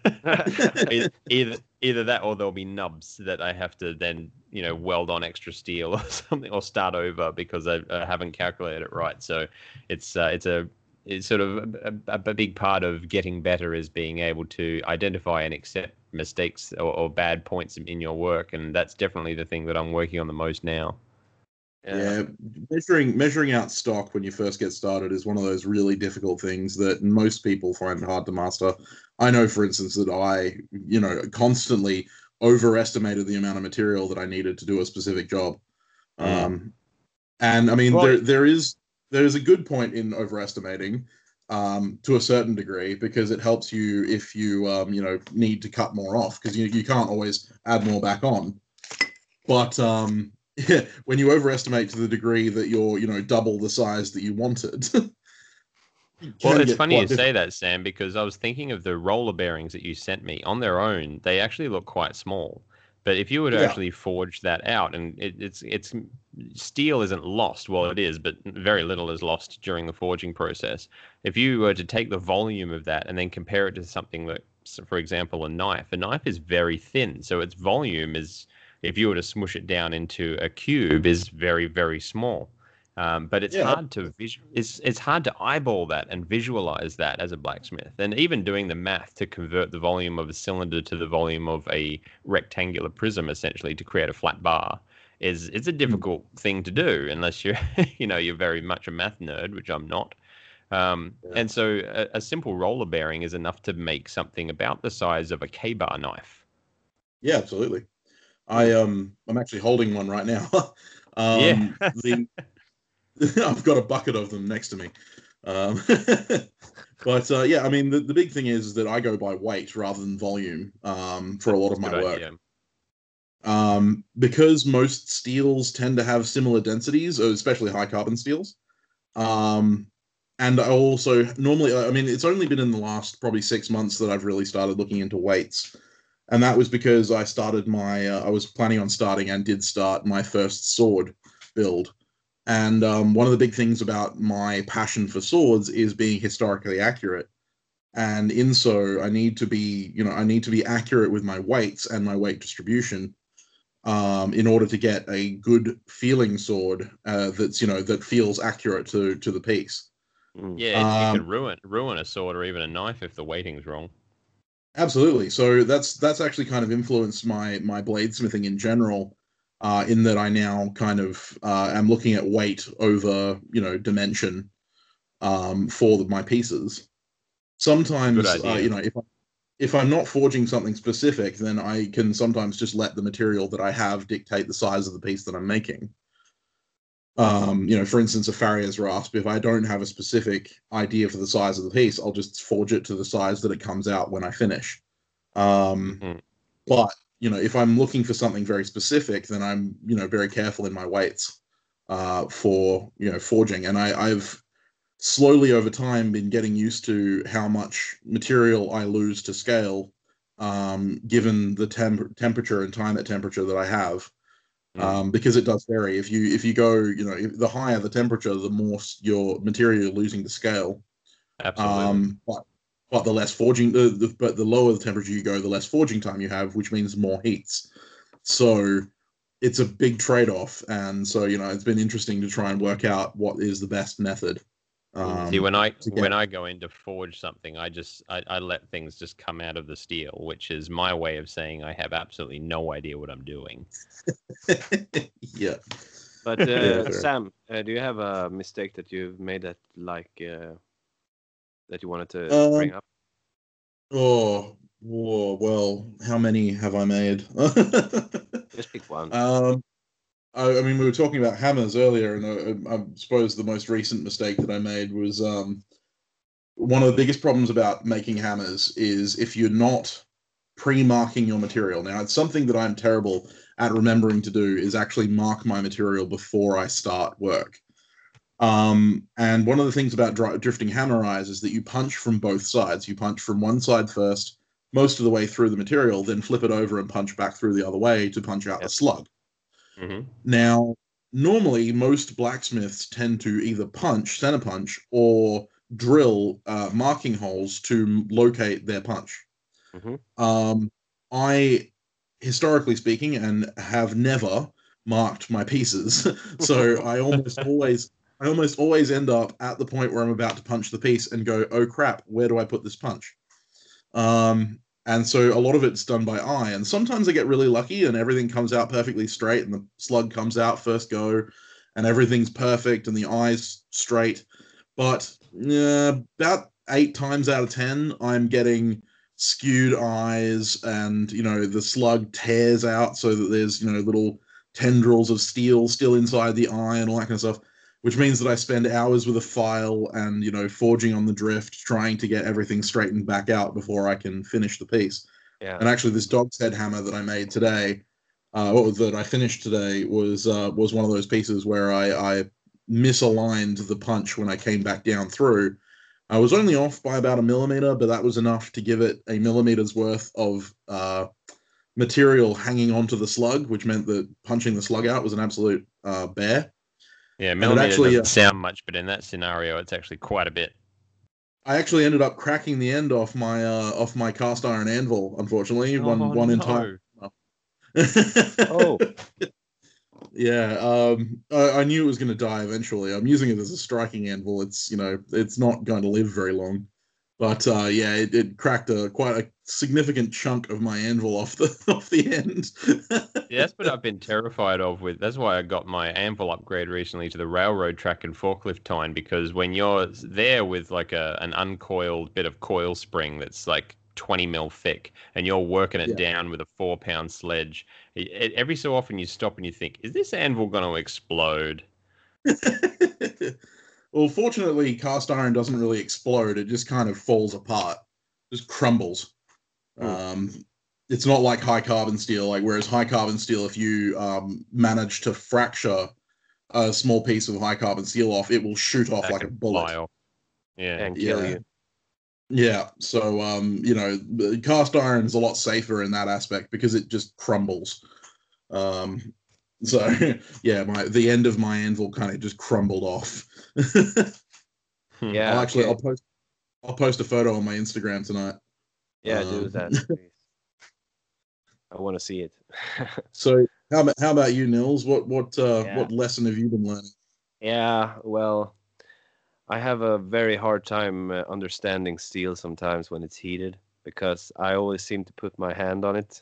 S3: either either that, or there'll be nubs that I have to then you know weld on extra steel or something, or start over because I, I haven't calculated it right. So it's uh, it's a it's sort of a, a, a big part of getting better is being able to identify and accept mistakes or, or bad points in your work, and that's definitely the thing that I'm working on the most now.
S2: Yeah, measuring measuring out stock when you first get started is one of those really difficult things that most people find hard to master. I know, for instance, that I, you know, constantly overestimated the amount of material that I needed to do a specific job.
S3: Mm.
S2: Um, and I mean,
S3: Well,
S2: there there is there is a good point in overestimating um, to a certain degree, because it helps you if you um, you know need to cut more off, because you you can't always add more back on. But um, yeah, when you overestimate to the degree that you're, you know, double the size that you wanted. it
S3: Well,
S2: can
S3: it's
S2: get
S3: funny you
S2: quite
S3: say that, Sam, because I was thinking of the roller bearings that you sent me. On their own, they actually look quite small. But if you were to
S2: Yeah.
S3: actually forge that out, and it, it's it's steel isn't lost, well, it is, but very little is lost during the forging process. If you were to take the volume of that and then compare it to something that, so for example, a knife, a knife is very thin, so its volume is, if you were to smush it down into a cube, is very, very small. Um, but it's
S2: Yeah.
S3: hard to vis- it's it's hard to eyeball that and visualize that as a blacksmith. And even doing the math to convert the volume of a cylinder to the volume of a rectangular prism, essentially, to create a flat bar, is it's a difficult thing to do unless you're you know you're very much a math nerd, which I'm not. Um,
S2: Yeah.
S3: And so a, a simple roller bearing is enough to make something about the size of a K-bar knife.
S2: Yeah, absolutely. I um I'm actually holding one right now.
S3: Yeah.
S2: um the I've got a bucket of them next to me. Um but uh, yeah, I mean the, the big thing is that I go by weight rather than volume um for a lot of
S3: That's
S2: my
S3: a good
S2: work.
S3: idea.
S2: Um, because most steels tend to have similar densities, especially high carbon steels. Um, and I also normally, I mean, it's only been in the last probably six months that I've really started looking into weights. And that was because I started my, uh, I was planning on starting and did start my first sword build. And um, one of the big things about my passion for swords is being historically accurate. And in so, I need to be, you know, I need to be accurate with my weights and my weight distribution um, in order to get a good feeling sword uh, that's, you know, that feels accurate to to the piece.
S3: Yeah, it, it
S2: Um,
S3: can ruin ruin a sword or even a knife if the weighting's wrong.
S2: Absolutely. So that's that's actually kind of influenced my my bladesmithing in general, uh, in that I now kind of uh, am looking at weight over, you know, dimension um, for the, my pieces.
S3: Good
S2: Sometimes, uh,
S3: idea.
S2: you know, if I, if I'm not forging something specific, then I can sometimes just let the material that I have dictate the size of the piece that I'm making. Um, you know, for instance, a farrier's rasp, if I don't have a specific idea for the size of the piece, I'll just forge it to the size that it comes out when I finish. Um,
S3: Mm.
S2: but, you know, if I'm looking for something very specific, then I'm, you know, very careful in my weights uh, for, you know, forging. And I, I've slowly over time been getting used to how much material I lose to scale, um, given the temp- temperature and time at temperature that I have.
S3: Mm.
S2: Um, because it does vary. If you if you go, you know, if, the higher the temperature, the more your material you're losing to scale.
S3: Absolutely.
S2: Um, but but the less forging, the, the but the lower the temperature you go, the less forging time you have, which means more heats. So it's a big trade-off, and so you know it's been interesting to try and work out what is the best method.
S3: See,
S2: Um,
S3: when I
S2: to
S3: when
S2: get
S3: I go in to forge something, I just I, I let things just come out of the steel, which is my way of saying I have absolutely no idea what I'm doing.
S2: yeah.
S1: But
S2: Yeah,
S1: uh,
S2: fair.
S1: Sam, uh, do you have a mistake that you've made that like uh, that you wanted to
S2: Um,
S1: bring up?
S2: oh, whoa, well, how many have I made?
S1: Just pick one.
S2: um, I, I mean, we were talking about hammers earlier, and I, I suppose the most recent mistake that I made was um, one of the biggest problems about making hammers is if you're not pre-marking your material. Now, it's something that I'm terrible at remembering to do is actually mark my material before I start work. Um, and one of the things about dri- drifting hammer eyes is that you punch from both sides. You punch from one side first, most of the way through the material, then flip it over and punch back through the other way to punch out the
S1: Yep.
S2: slug.
S3: Mm-hmm.
S2: Now, normally, most blacksmiths tend to either punch, center punch, or drill uh, marking holes to locate their punch.
S1: Mm-hmm.
S2: Um, I, historically speaking, and have never marked my pieces, so I almost always, I almost always end up at the point where I'm about to punch the piece and go, "Oh crap, where do I put this punch?" Um, and so a lot of it's done by eye, and sometimes I get really lucky and everything comes out perfectly straight, and the slug comes out first go, and everything's perfect, and the eye's straight. But uh, about eight times out of ten, I'm getting skewed eyes, and you know the slug tears out so that there's you know little tendrils of steel still inside the eye and all that kind of stuff, which means that I spend hours with a file and you know forging on the drift, trying to get everything straightened back out before I can finish the piece.
S1: Yeah.
S2: And actually, this dog's head hammer that I made today, uh, what was that I finished today was uh, was one of those pieces where I, I misaligned the punch when I came back down through. I was only off by about a millimeter, but that was enough to give it a millimeter's worth of uh, material hanging onto the slug, which meant that punching the slug out was an absolute uh, bear.
S3: Yeah,
S2: And it
S3: millimeter
S2: actually, uh,
S3: doesn't sound much, but in that scenario, it's actually quite a bit.
S2: I actually ended up cracking the end off my uh, off my cast iron anvil. Unfortunately, one
S3: Oh
S2: one entire.
S3: no!
S1: Oh,
S2: Yeah, um, I, I knew it was going to die eventually. I'm using it as a striking anvil. It's you know it's not going to live very long, but uh, yeah, it, it cracked a quite a significant chunk of my anvil off the off the end.
S3: Yeah, that's what I've been terrified of with. That's why I got my anvil upgrade recently to the railroad track and forklift tine, because when you're there with like a an uncoiled bit of coil spring that's like twenty mil thick and you're working it
S2: Yeah.
S3: down with a four pound sledge, it, it, every so often you stop and you think, is this anvil going to explode?
S2: Well, fortunately, cast iron doesn't really explode. It just kind of falls apart, just crumbles.
S1: hmm.
S2: Um, it's not like high carbon steel. Like whereas high carbon steel, if you um, manage to fracture a small piece of high carbon steel off, it will shoot off
S3: That
S2: like a
S3: can
S2: bullet.
S3: fly off. Yeah.
S1: And kill
S2: Yeah.
S1: you.
S2: Yeah, so um, you know, the cast iron is a lot safer in that aspect because it just crumbles. Um, so yeah, my the end of my anvil kind of just crumbled off.
S1: Yeah.
S2: I'll actually
S1: okay.
S2: I'll post I'll post a photo on my Instagram tonight.
S1: Yeah,
S2: um,
S1: do that, please. I want to see it.
S2: So how about how about you, Nils? What what uh,
S1: Yeah.
S2: what lesson have you been learning?
S1: Yeah, well, I have a very hard time uh, understanding steel sometimes when it's heated because I always seem to put my hand on it.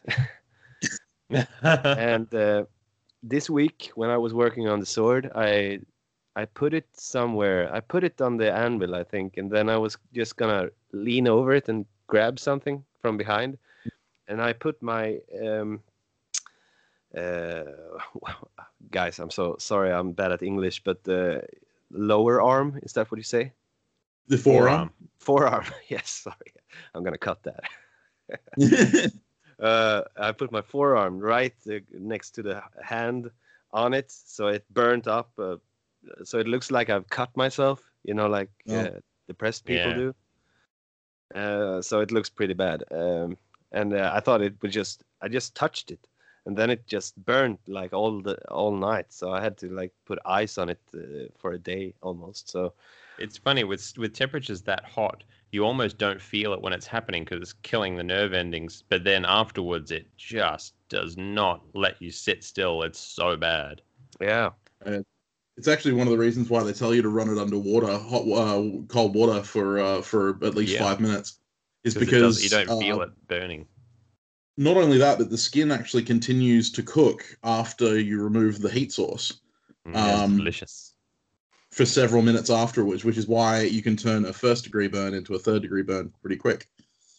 S1: And uh, this week when I was working on the sword, I I put it somewhere. I put it on the anvil, I think, and then I was just gonna lean over it and grab something from behind, and I put my um, uh, guys, I'm so sorry, I'm bad at English, but the lower arm, is that what you say?
S2: The forearm.
S1: Forearm. Yes, sorry, I'm gonna cut that. uh, I put my forearm right uh, next to the hand on it, so it burnt up. Uh, so it looks like I've cut myself, you know, like
S2: Oh.
S1: uh, depressed people
S3: Yeah.
S1: do. Uh, so it looks pretty bad. Um, and uh, I thought it would just, I just touched it, and then it just burned like all the all night. So I had to like put ice on it uh, for a day almost. So
S3: It's funny with with temperatures that hot, you almost don't feel it when it's happening because it's killing the nerve endings. But then afterwards, it just does not let you sit still. It's so bad.
S1: yeah,
S2: It's actually one of the reasons why they tell you to run it underwater, hot, uh, cold water for uh, for at least
S3: Yeah.
S2: five minutes. Is
S3: Because
S2: because
S3: it does, you don't
S2: uh,
S3: feel it burning.
S2: not only that, but the skin actually continues to cook after you remove the heat source
S3: Mm, yeah, it's
S2: um,
S3: delicious.
S2: for several minutes afterwards, which is why you can turn a first degree burn into a third degree burn pretty quick.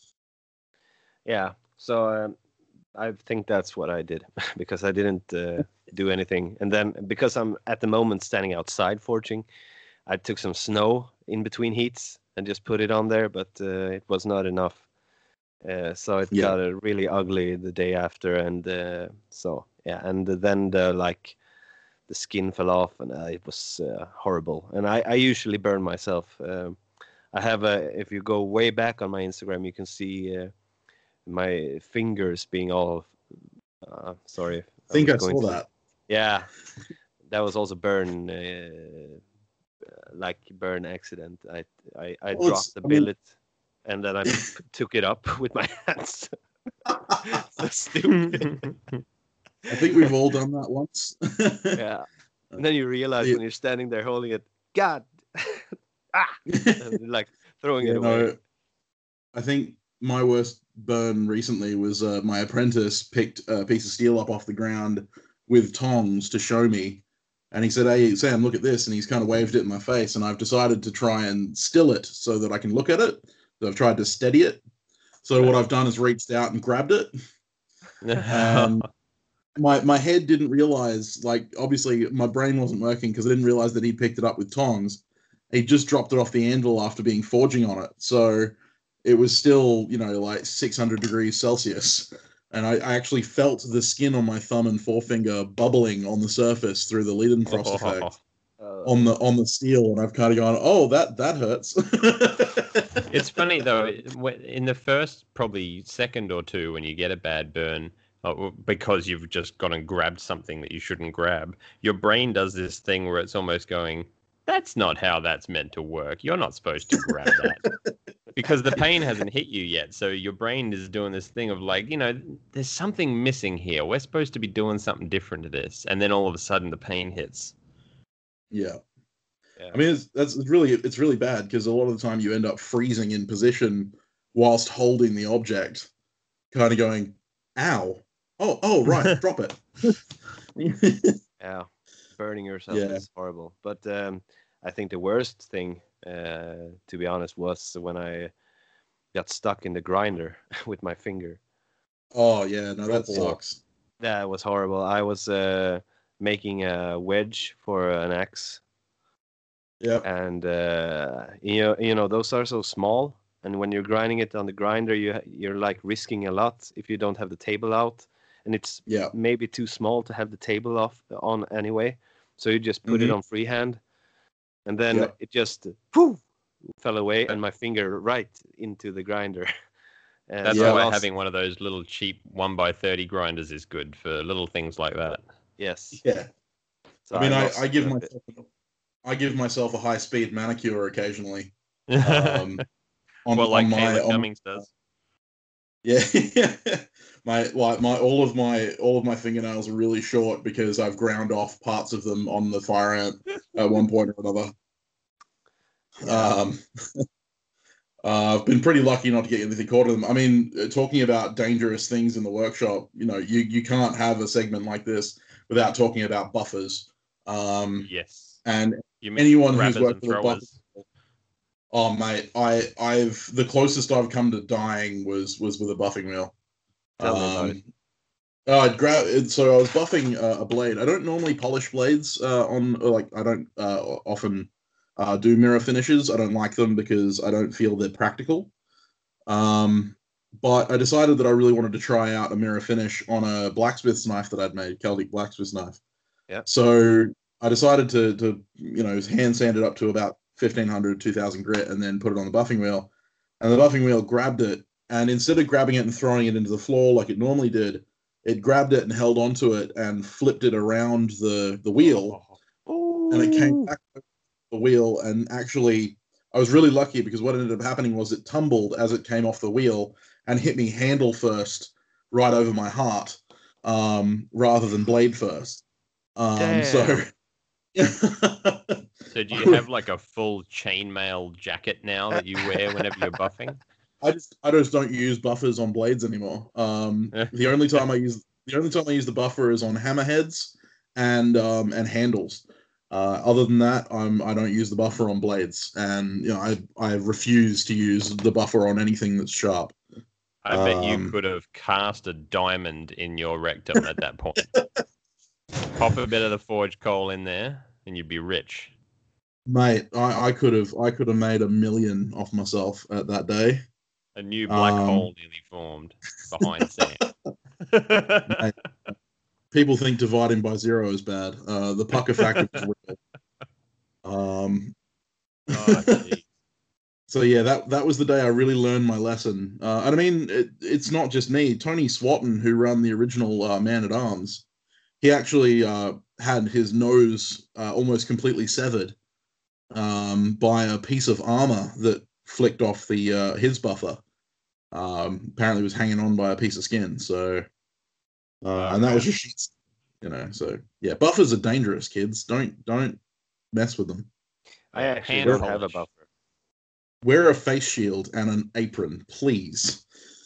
S1: yeah. So um, I think that's what I did because I didn't uh, do anything. And then because I'm at the moment standing outside forging, I took some snow in between heats and just put it on there, but uh, it was not enough. Uh, so it
S2: Yeah.
S1: got uh, really ugly the day after, and uh, so yeah, and then the like the skin fell off, and uh, it was uh, horrible. And I, I usually burn myself. Um, I have a if you go way back on my Instagram, you can see uh, my fingers being all. Uh, sorry,
S2: I think
S1: was
S2: I
S1: going
S2: saw
S1: to-
S2: that.
S1: Yeah, that was also burn. Uh, like burn accident. I I, I
S2: Well, it's-
S1: dropped the
S2: I mean-
S1: billet, and then I p- took it up with my hands. So stupid.
S2: I think we've all done that once.
S1: Yeah. And then you realize
S2: Yeah.
S1: when you're standing there holding it, God, ah, and you're like throwing
S2: Yeah,
S1: it away.
S2: no, I think my worst burn recently was uh, my apprentice picked a piece of steel up off the ground with tongs to show me. And he said, "Hey, Sam, look at this." And he's kind of waved it in my face. And I've decided to try and still it so that I can look at it. So I've tried to steady it. So what I've done is reached out and grabbed it. And my my head didn't realize, like, obviously my brain wasn't working because I didn't realize that he picked it up with tongs. He just dropped it off the anvil after being forging on it. So it was still, you know, like six hundred degrees Celsius. And I, I actually felt the skin on my thumb and forefinger bubbling on the surface through the Leidenfrost effect
S1: Uh,
S2: on the on the steel. And I've kind of gone, oh, that that hurts.
S3: It's funny though, in the first probably second or two when you get a bad burn, uh, because you've just gone and grabbed something that you shouldn't grab, your brain does this thing where it's almost going, that's not how that's meant to work. You're not supposed to grab that. Because the pain hasn't hit you yet. So your brain is doing this thing of like, you know, there's something missing here. We're supposed to be doing something different to this. And then all of a sudden the pain hits.
S2: Yeah.
S1: yeah.
S2: I mean, it's, that's it's really it's really bad because a lot of the time you end up freezing in position whilst holding the object, kind of going, "Ow! Oh, oh, right, drop it."
S1: yeah, burning yourself
S2: Yeah.
S1: is horrible. But um, I think the worst thing, uh, to be honest, was when I got stuck in the grinder with my finger.
S2: Oh yeah, no, that
S1: Oh.
S2: sucks.
S1: That was horrible. I was uh, making a wedge for an axe,
S2: Yeah,
S1: and uh, you know, you know, those are so small, and when you're grinding it on the grinder, you ha- you're like risking a lot if you don't have the table out, and it's
S2: Yeah.
S1: maybe too small to have the table off on anyway. So you just put it
S2: Mhm.
S1: on freehand, and then
S2: Yep.
S1: it just poof, fell away, and my finger right into the grinder. And
S3: That's
S1: so I
S2: Yeah.
S3: why
S1: lost-
S3: having one of those little cheap one by thirty grinders is good for little things like that.
S1: yes.
S2: Yeah.
S1: So
S2: I mean, I,
S1: lost
S2: I give
S1: a bit.
S2: myself I give myself a high speed manicure occasionally.
S3: Um,
S2: Um, on,
S3: well, like
S2: on my
S3: Caleb
S2: on,
S3: Cummings does.
S2: yeah, my like my all of my all of my fingernails are really short because I've ground off parts of them on the fire ant at one point or another.
S1: Yeah.
S2: Um, uh, I've been pretty lucky not to get anything caught in them. I mean, uh, talking about dangerous things in the workshop, you know, you you can't have a segment like this without talking about buffers. Um,
S3: Yes.
S2: and
S3: You mean
S2: anyone who's
S3: grabbers
S2: worked
S3: and
S2: with a buffer.
S3: throwers.
S2: Oh mate, I I've the closest I've come to dying was was with a buffing wheel.
S1: Tell me about it.
S2: Um, oh, I'd grab it. So I was buffing uh, a blade. I don't normally polish blades uh, on or like I don't uh, often uh, do mirror finishes. I don't like them because I don't feel they're practical. Um, but I decided that I really wanted to try out a mirror finish on a blacksmith's knife that I'd made, Celtic blacksmith's knife.
S1: Yeah.
S2: So I decided to to you know hand sand it up to about fifteen hundred, two thousand grit, and then put it on the buffing wheel. And the buffing wheel grabbed it, and instead of grabbing it and throwing it into the floor like it normally did, it grabbed it and held onto it and flipped it around the the wheel,
S1: Oh.
S2: and it came back to the wheel. And actually, I was really lucky because what ended up happening was it tumbled as it came off the wheel and hit me handle first, right over my heart, um, rather than blade first. Um, so.
S3: So do you have like a full chainmail jacket now that you wear whenever you're buffing?
S2: I just I just don't use buffers on blades anymore. Um, the only time I use the only time I use the buffer is on hammerheads and um, and handles. Uh, other than that, I'm I don't use the buffer on blades, and you know I I refuse to use the buffer on anything that's sharp.
S3: I bet you
S2: Um,
S3: could have cast a diamond in your rectum at that point. Pop a bit of the forged coal in there, and you'd be rich.
S2: Mate, I, I could have I could have made a million off myself at that day.
S3: A new black
S2: Um,
S3: hole nearly formed behind Sam.
S2: Mate, people think dividing by zero is bad. Uh, the pucker factor is real. Um,
S3: Oh, gee.
S2: so yeah, that that was the day I really learned my lesson. Uh, and I mean, it, it's not just me. Tony Swatton, who ran the original uh, Man at Arms, he actually uh, had his nose uh, almost completely severed um, by a piece of armor that flicked off the uh, his buffer. Um, apparently, was hanging on by a piece of skin. So, uh, and that was just sheets, you know. So yeah, buffers are dangerous, kids. Don't don't mess with them.
S1: I actually
S3: Hand
S1: don't have a
S3: polish.
S1: buffer.
S2: Wear a face shield and an apron, please.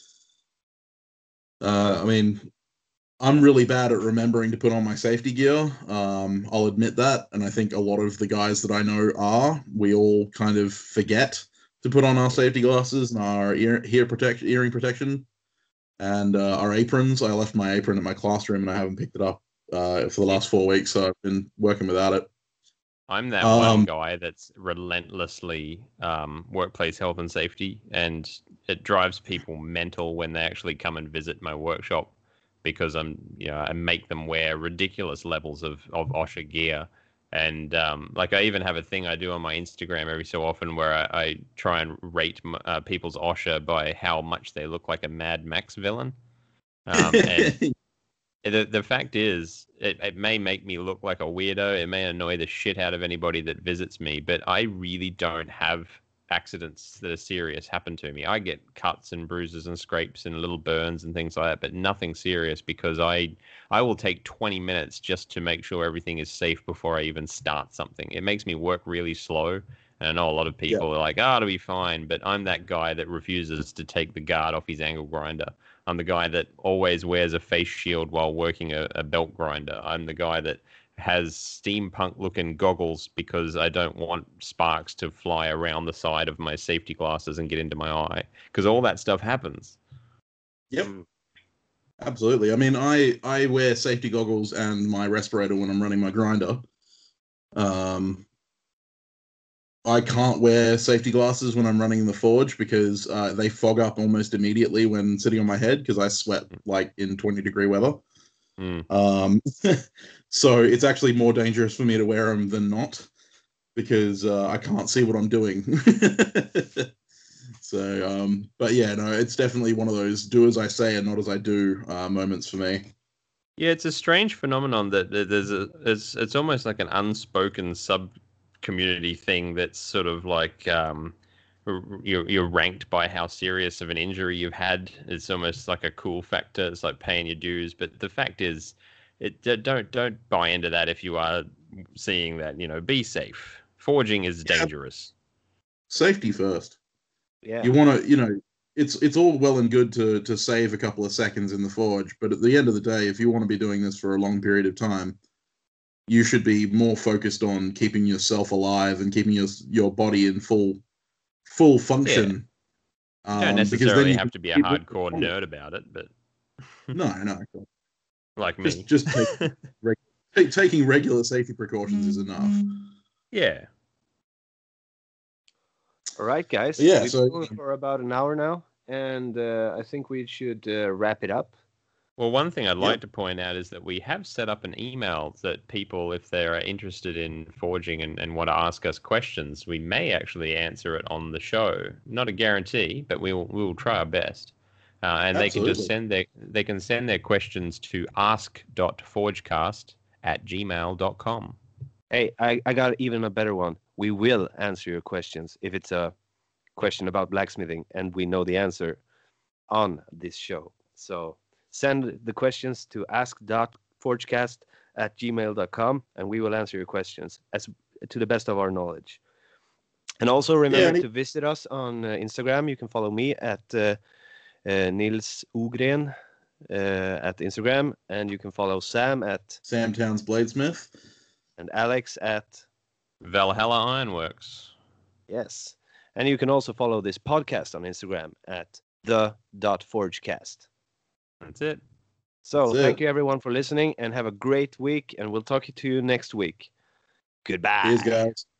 S2: Uh, I mean, I'm really bad at remembering to put on my safety gear. Um, I'll admit that, and I think a lot of the guys that I know are. We all kind of forget to put on our safety glasses and our ear, ear protection, earring protection, and uh, our aprons. I left my apron at my classroom, and I haven't picked it up uh, for the last four weeks, so I've been working without it.
S3: I'm that
S2: Um,
S3: one guy that's relentlessly um, workplace health and safety, and it drives people mental when they actually come and visit my workshop because I'm, you know, I make them wear ridiculous levels of, of OSHA gear. And um, like I even have a thing I do on my Instagram every so often where I, I try and rate uh, people's OSHA by how much they look like a Mad Max villain. Um, and the the fact is, it, it may make me look like a weirdo. It may annoy the shit out of anybody that visits me, but I really don't have accidents that are serious happen to me. I get cuts and bruises and scrapes and little burns and things like that, but nothing serious because I I will take twenty minutes just to make sure everything is safe before I even start something. It makes me work really slow. And I know a lot of people yeah. are like, oh, it'll be fine. But I'm that guy that refuses to take the guard off his angle grinder. I'm the guy that always wears a face shield while working a, a belt grinder. I'm the guy that has steampunk looking goggles because I don't want sparks to fly around the side of my safety glasses and get into my eye, because all that stuff happens.
S2: Yep. Absolutely. I mean, I, I wear safety goggles and my respirator when I'm running my grinder. Um, I can't wear safety glasses when I'm running in the forge because uh, they fog up almost immediately when sitting on my head because I sweat like in twenty degree weather.
S3: Mm.
S2: Um, so it's actually more dangerous for me to wear them than not because uh, I can't see what I'm doing. So, um, but yeah, no, it's definitely one of those do as I say and not as I do uh, moments for me.
S3: Yeah, it's a strange phenomenon that that there's a it's it's almost like an unspoken sub community thing that's sort of like um r- you're you're ranked by how serious of an injury you've had. It's almost like a cool factor. It's like paying your dues. But the fact is, it d- don't don't buy into that if you are seeing that. You know, be safe. Forging is
S2: Yeah,
S3: dangerous.
S2: safety first.
S1: Yeah.
S2: You want to, you know, it's it's all well and good to to save a couple of seconds in the forge, but at the end of the day, if you want to be doing this for a long period of time, you should be more focused on keeping yourself alive and keeping your your body in full full function.
S3: You don't
S2: Um, because then
S3: necessarily
S2: you
S3: have
S2: can
S3: to be a
S2: keep moving
S3: hardcore
S2: forward.
S3: nerd about it, but
S2: No, no,
S3: like
S2: just
S3: me.
S2: just take, reg, take, taking regular safety precautions is enough.
S3: Yeah.
S1: All right, guys.
S2: Yeah,
S1: We've
S2: so-
S1: been going for about an hour now, and uh, I think we should uh, wrap it up.
S3: Well, one thing I'd
S2: Yep.
S3: like to point out is that we have set up an email that people, if they're interested in forging and, and want to ask us questions, we may actually answer it on the show. Not a guarantee, but we will we will try our best. Uh, and they can just
S2: Absolutely.
S3: send their they can send their questions to ask dot forgecast at gmail dot com.
S1: Hey, I, I got even a better one. We will answer your questions if it's a question about blacksmithing and we know the answer on this show. So send the questions to ask dot forgecast at gmail dot com and we will answer your questions as to the best of our knowledge. And also remember
S2: and it-
S1: to visit us on uh, Instagram. You can follow me at uh, uh, Nils Ogren uh, at Instagram, and you can follow Sam at
S2: Sam Towns Bladesmith.
S1: and Alex at
S3: Valhalla Ironworks.
S1: yes. And you can also follow this podcast on Instagram at the dot forgecast.
S3: That's it.
S1: So
S2: That's
S1: thank
S2: it.
S1: you everyone for listening and have a great week and we'll talk to you next week. Goodbye.
S2: Cheers, guys.